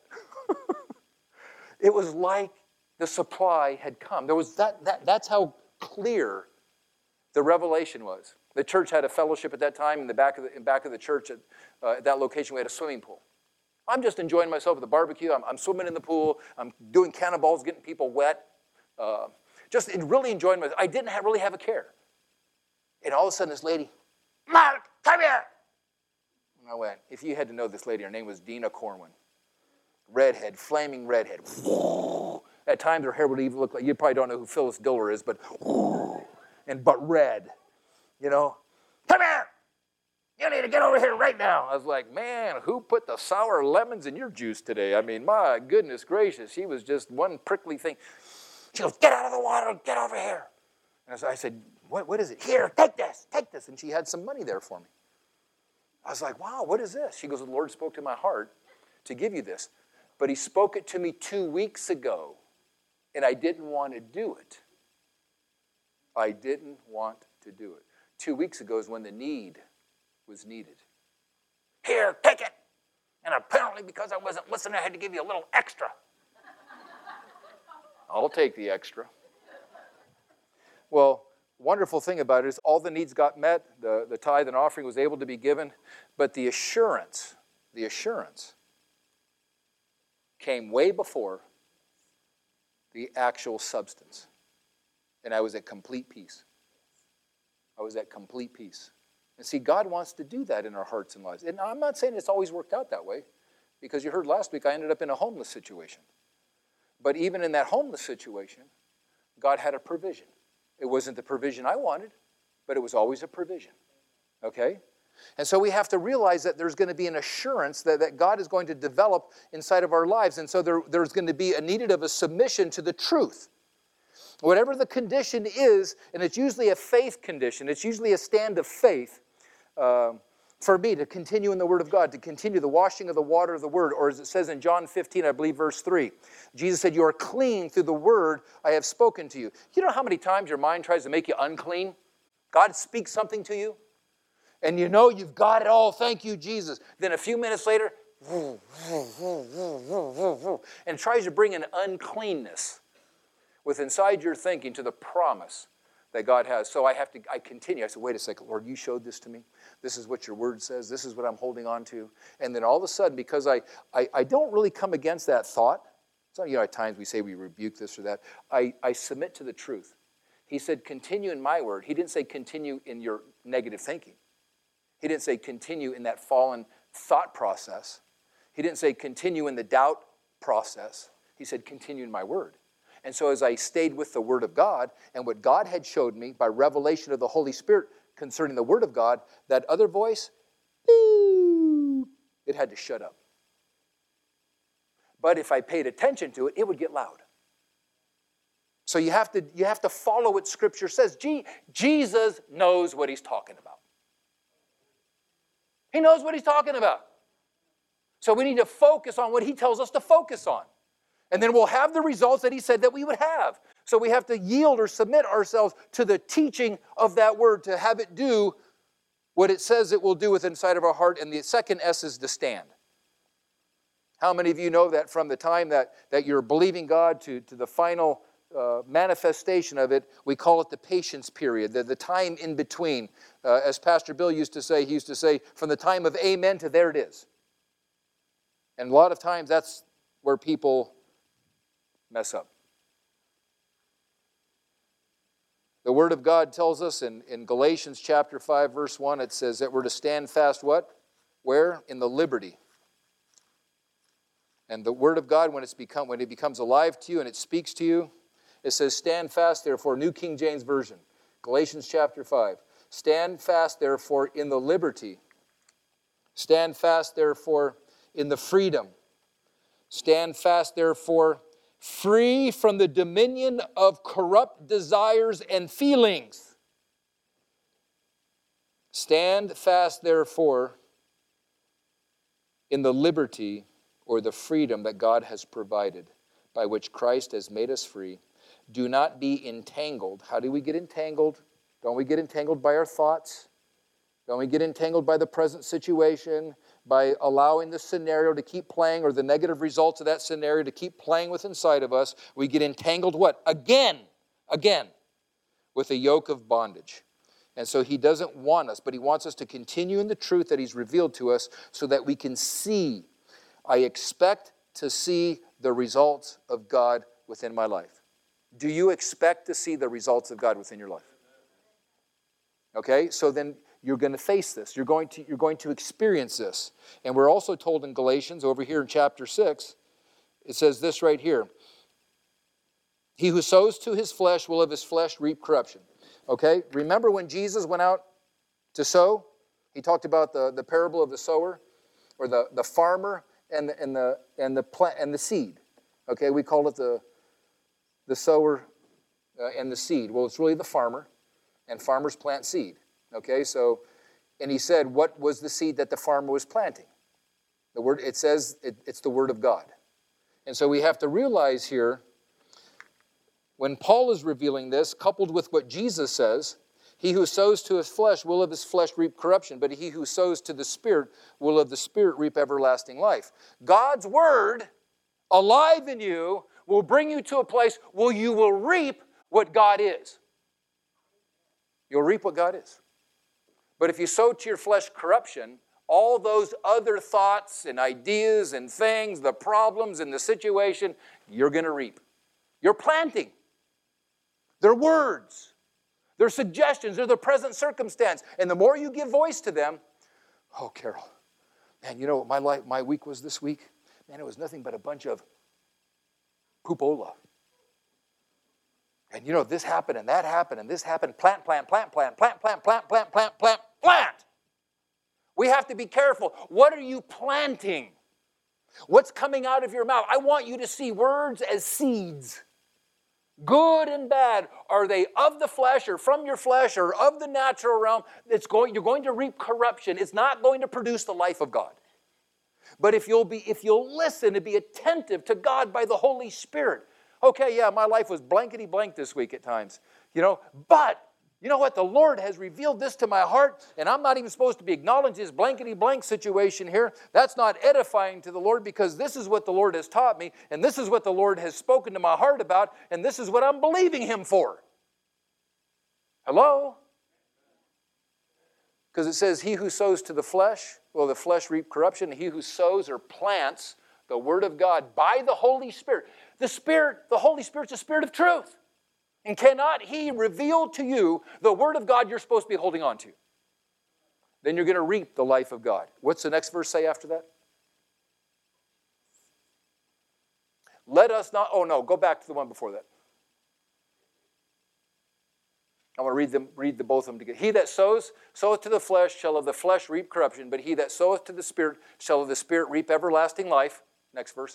It was like the supply had come. There was that, that, that's how clear the revelation was. The church had a fellowship at that time. In the back of the, in back of the church at, uh, at that location, we had a swimming pool. I'm just enjoying myself at the barbecue. I'm, I'm swimming in the pool. I'm doing cannonballs, getting people wet. Uh, just really enjoying myself. I didn't have, really have a care. And all of a sudden, this lady, Mark, come here. And I went, if you had to know this lady, her name was Dina Corwin. Redhead, flaming redhead. At times, her hair would even look like, you probably don't know who Phyllis Diller is, but, and but red, you know. Come here. You need to get over here right now. I was like, man, who put the sour lemons in your juice today? I mean, my goodness gracious. She was just one prickly thing. She goes, get out of the water, get over here. And so I said, what, what is it? Here, take this, take this. And she had some money there for me. I was like, wow, what is this? She goes, the Lord spoke to my heart to give you this. But he spoke it to me two weeks ago, and I didn't want to do it. I didn't want to do it. Two weeks ago is when the need was needed. Here, take it. And apparently because I wasn't listening, I had to give you a little extra. I'll take the extra. Well, wonderful thing about it is all the needs got met. The, the tithe and offering was able to be given. But the assurance, the assurance came way before the actual substance. And I was at complete peace. I was at complete peace. And see, God wants to do that in our hearts and lives. And I'm not saying it's always worked out that way, because you heard last week I ended up in a homeless situation. But even in that homeless situation, God had a provision. It wasn't the provision I wanted, but it was always a provision. Okay? And so we have to realize that there's going to be an assurance that, that God is going to develop inside of our lives. And so there, there's going to be a needed of a submission to the truth. Whatever the condition is, and it's usually a faith condition, it's usually a stand of faith uh, for me to continue in the Word of God, to continue the washing of the water of the Word, or as it says in John fifteen, I believe, verse three, Jesus said, you are clean through the Word I have spoken to you. You know how many times your mind tries to make you unclean? God speaks something to you, and you know you've got it all, thank you, Jesus. Then a few minutes later, and tries to bring an uncleanness with inside your thinking to the promise that God has. So I have to, I continue. I said, wait a second, Lord, you showed this to me. This is what your word says. This is what I'm holding on to. And then all of a sudden, because I, I, I don't really come against that thought. So, you know, at times we say we rebuke this or that. I, I submit to the truth. He said, continue in my word. He didn't say continue in your negative thinking. He didn't say continue in that fallen thought process. He didn't say continue in the doubt process. He said continue in my word. And so as I stayed with the Word of God and what God had showed me by revelation of the Holy Spirit concerning the Word of God, that other voice, it had to shut up. But if I paid attention to it, it would get loud. So you have to, you have to follow what Scripture says. Gee, Jesus knows what he's talking about. He knows what he's talking about. So we need to focus on what he tells us to focus on. And then we'll have the results that he said that we would have. So we have to yield or submit ourselves to the teaching of that word, to have it do what it says it will do within inside of our heart. And the second S is to stand. How many of you know that from the time that, that you're believing God to, to the final uh, manifestation of it, we call it the patience period, the, the time in between. Uh, as Pastor Bill used to say, he used to say, from the time of amen to there it is. And a lot of times that's where people mess up. The Word of God tells us in, in Galatians chapter five, verse one, it says that we're to stand fast what? Where? In the liberty. And the Word of God, when, it's become, when it becomes alive to you and it speaks to you, it says, stand fast, therefore, New King James Version, Galatians chapter five. Stand fast, therefore, in the liberty. Stand fast, therefore, in the freedom. Stand fast, therefore, free from the dominion of corrupt desires and feelings. Stand fast, therefore, in the liberty or the freedom that God has provided, by which Christ has made us free. Do not be entangled. How do we get entangled? Don't we get entangled by our thoughts? Don't we get entangled by the present situation, by allowing the scenario to keep playing, or the negative results of that scenario to keep playing with inside of us? We get entangled what? Again, again, with a yoke of bondage. And so he doesn't want us, but he wants us to continue in the truth that he's revealed to us so that we can see. I expect to see the results of God within my life. Do you expect to see the results of God within your life? Okay, so then you're going to face this. You're going to, you're going to experience this. And we're also told in Galatians, over here in chapter six, it says this right here. He who sows to his flesh will of his flesh reap corruption. Okay, remember when Jesus went out to sow? He talked about the, the parable of the sower, or the, the farmer and the, and, the, and, the plant, and the seed. Okay, we call it the, the sower uh, and the seed. Well, it's really the farmer, and farmers plant seed. Okay, so, and he said, what was the seed that the farmer was planting? The word, it says it, it's the word of God. And so we have to realize here, when Paul is revealing this, coupled with what Jesus says, he who sows to his flesh will of his flesh reap corruption, but he who sows to the Spirit will of the Spirit reap everlasting life. God's word, alive in you, will bring you to a place where you will reap what God is. You'll reap what God is. But if you sow to your flesh corruption, all those other thoughts and ideas and things, the problems and the situation, you're going to reap. You're planting. They're words. They're suggestions. They're the present circumstance. And the more you give voice to them, oh, Carol, man, you know what my life, my week was this week? Man, it was nothing but a bunch of poopola. And you know, this happened and that happened and this happened. Plant, plant, plant, plant, plant, plant, plant, plant, plant, plant, plant. We have to be careful. What are you planting? What's coming out of your mouth? I want you to see words as seeds. Good and bad. Are they of the flesh or from your flesh or of the natural realm? It's going, you're going to reap corruption. It's not going to produce the life of God. But if you'll be, if you'll listen and be attentive to God by the Holy Spirit. Okay, yeah, my life was blankety blank this week at times, you know, but you know what? The Lord has revealed this to my heart, and I'm not even supposed to be acknowledging this blankety blank situation here. That's not edifying to the Lord, because this is what the Lord has taught me, and this is what the Lord has spoken to my heart about, and this is what I'm believing Him for. Hello? Because it says, he who sows to the flesh, will the flesh reap corruption. He who sows or plants the Word of God by the Holy Spirit. The Spirit, the Holy Spirit's the Spirit of truth. And cannot He reveal to you the Word of God you're supposed to be holding on to? Then you're going to reap the life of God. What's the next verse say after that? Let us not, oh no, go back to the one before that. I want to read them, read the both of them together. He that sows, soweth to the flesh, shall of the flesh reap corruption, but he that soweth to the Spirit, shall of the Spirit reap everlasting life. Next verse.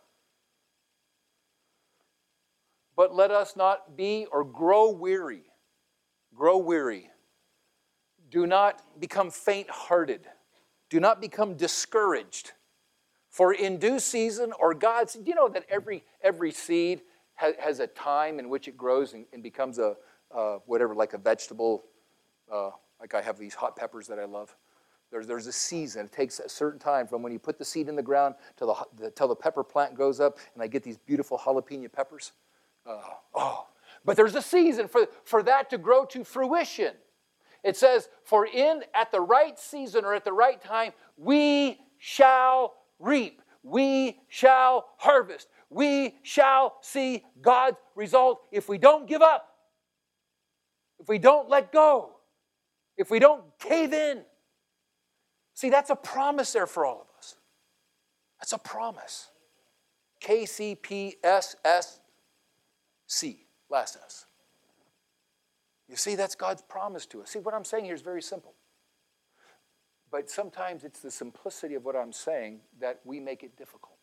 But let us not be or grow weary. Grow weary. Do not become faint-hearted. Do not become discouraged. For in due season, or God's, you know that every every seed has, has a time in which it grows and, and becomes a, uh, whatever, like a vegetable. Uh, like I have these hot peppers that I love. There's, there's a season. It takes a certain time from when you put the seed in the ground till the, the, till the pepper plant grows up, and I get these beautiful jalapeno peppers. Uh, oh, but there's a season for, for that to grow to fruition. It says, for in at the right season or at the right time, we shall reap. We shall harvest. We shall see God's result if we don't give up. If we don't let go. If we don't cave in. See, that's a promise there for all of us. That's a promise. K C P S S C, last S. You see, that's God's promise to us. See, what I'm saying here is very simple. But sometimes it's the simplicity of what I'm saying that we make it difficult.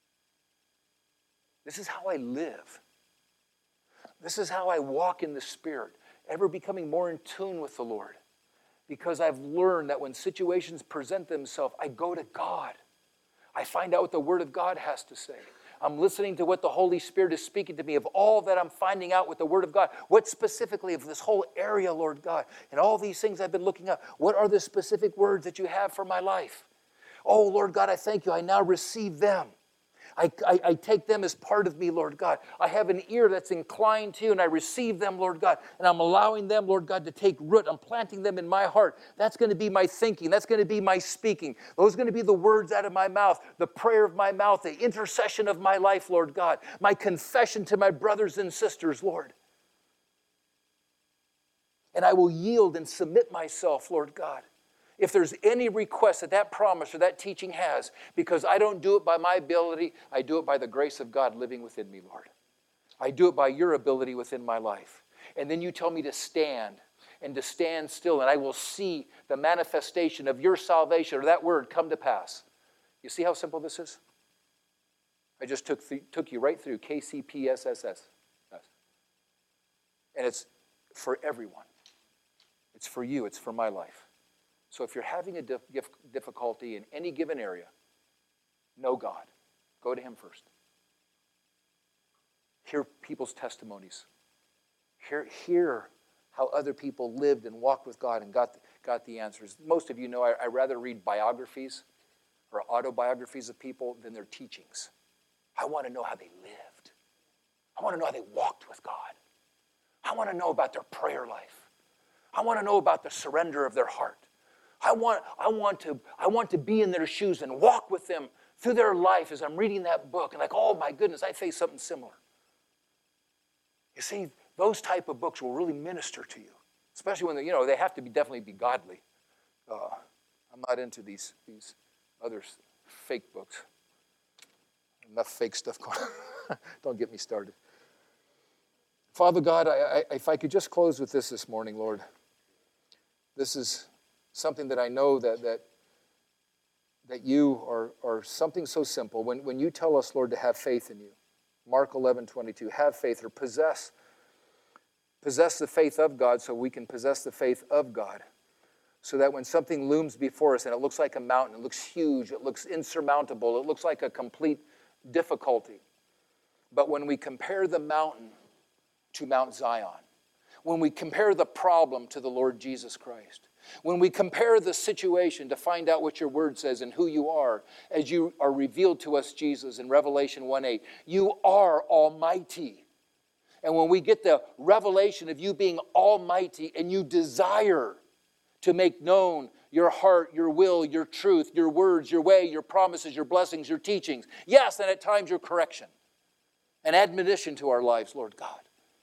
This is how I live. This is how I walk in the Spirit, ever becoming more in tune with the Lord. Because I've learned that when situations present themselves, I go to God. I find out what the Word of God has to say. I'm listening to what the Holy Spirit is speaking to me of all that I'm finding out with the Word of God. What specifically of this whole area, Lord God, and all these things I've been looking up. What are the specific words that you have for my life? Oh, Lord God, I thank you. I now receive them. I, I, I take them as part of me, Lord God. I have an ear that's inclined to you, and I receive them, Lord God. And I'm allowing them, Lord God, to take root. I'm planting them in my heart. That's going to be my thinking. That's going to be my speaking. Those are going to be the words out of my mouth, the prayer of my mouth, the intercession of my life, Lord God, my confession to my brothers and sisters, Lord. And I will yield and submit myself, Lord God. If there's any request that that promise or that teaching has, because I don't do it by my ability, I do it by the grace of God living within me, Lord. I do it by your ability within my life. And then you tell me to stand and to stand still, and I will see the manifestation of your salvation or that word come to pass. You see how simple this is? I just took, th- took you right through K C P S S S. And it's for everyone. It's for you. It's for my life. So if you're having a dif- difficulty in any given area, know God. Go to him first. Hear people's testimonies. Hear, hear how other people lived and walked with God and got, got the answers. Most of you know I, I rather read biographies or autobiographies of people than their teachings. I want to know how they lived. I want to know how they walked with God. I want to know about their prayer life. I want to know about the surrender of their heart. I want, I want to, I want to be in their shoes and walk with them through their life as I'm reading that book. And like, oh my goodness, I face something similar. You see, those type of books will really minister to you, especially when they, you know, they have to be definitely be godly. Uh, I'm not into these these other fake books. Enough fake stuff going on. Don't get me started. Father God, I, I, if I could just close with this this morning, Lord. This is something that I know that that that you are, are something so simple. When, when you tell us, Lord, to have faith in you, Mark eleven twenty-two, have faith or possess, possess the faith of God so we can possess the faith of God. So that when something looms before us and it looks like a mountain, it looks huge, it looks insurmountable, it looks like a complete difficulty. But when we compare the mountain to Mount Zion, when we compare the problem to the Lord Jesus Christ, when we compare the situation to find out what your word says and who you are, as you are revealed to us, Jesus, in Revelation one eight, you are almighty. And when we get the revelation of you being almighty and you desire to make known your heart, your will, your truth, your words, your way, your promises, your blessings, your teachings, yes, and at times your correction and admonition to our lives, Lord God,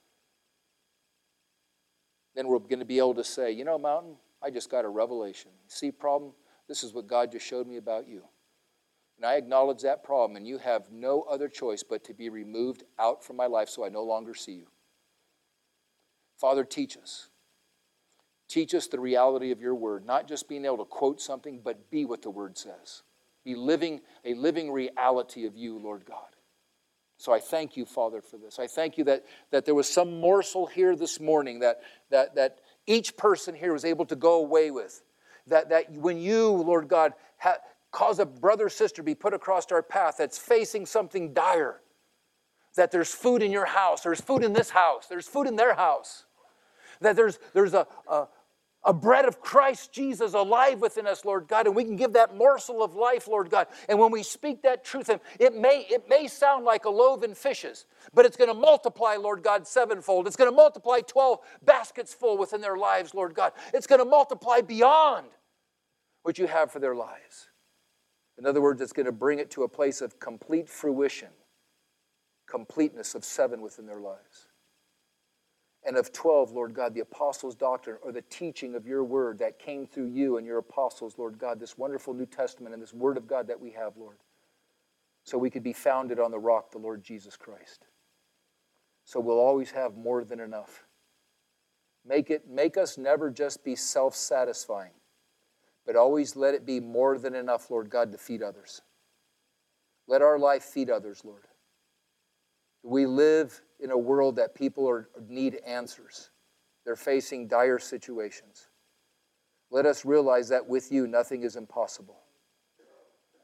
then we're going to be able to say, you know, mountain, I just got a revelation. See, problem? This is what God just showed me about you. And I acknowledge that problem, and you have no other choice but to be removed out from my life so I no longer see you. Father, teach us. Teach us the reality of your word, not just being able to quote something, but be what the word says. Be living a living reality of you, Lord God. So I thank you, Father, for this. I thank you that, that there was some morsel here this morning that, that, that each person here was able to go away with. That, that when you, Lord God, ha, cause a brother or sister to be put across our path that's facing something dire, that there's food in your house, there's food in this house, there's food in their house, that there's, there's a, a, a bread of Christ Jesus alive within us, Lord God, and we can give that morsel of life, Lord God. And when we speak that truth, it may, it may sound like a loaf and fishes, but it's going to multiply, Lord God, sevenfold. It's going to multiply twelve baskets full within their lives, Lord God. It's going to multiply beyond what you have for their lives. In other words, it's going to bring it to a place of complete fruition, completeness of seven within their lives. And of twelve, Lord God, the apostles' doctrine or the teaching of your word that came through you and your apostles, Lord God, this wonderful New Testament and this word of God that we have, Lord, so we could be founded on the rock, the Lord Jesus Christ. So we'll always have more than enough. Make it, make us never just be self-satisfying, but always let it be more than enough, Lord God, to feed others. Let our life feed others, Lord. We live in a world that people are, need answers. They're facing dire situations. Let us realize that with you, nothing is impossible.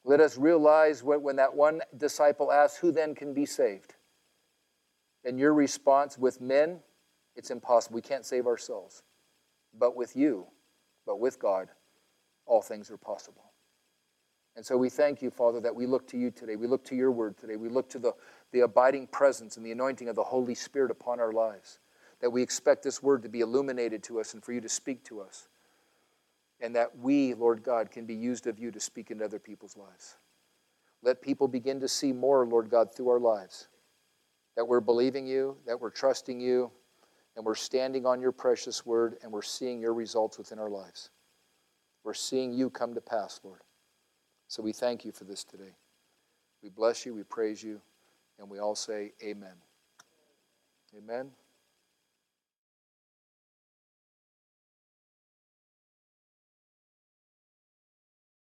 Let us realize when, when that one disciple asked, who then can be saved? And your response, with men, it's impossible. We can't save ourselves. But with you, but with God, all things are possible. And so we thank you, Father, that we look to you today. We look to your word today. We look to the, the abiding presence and the anointing of the Holy Spirit upon our lives. That we expect this word to be illuminated to us and for you to speak to us. And that we, Lord God, can be used of you to speak into other people's lives. Let people begin to see more, Lord God, through our lives. That we're believing you, that we're trusting you, and we're standing on your precious word, and we're seeing your results within our lives. We're seeing you come to pass, Lord. So we thank you for this today. We bless you, we praise you, and we all say amen. Amen.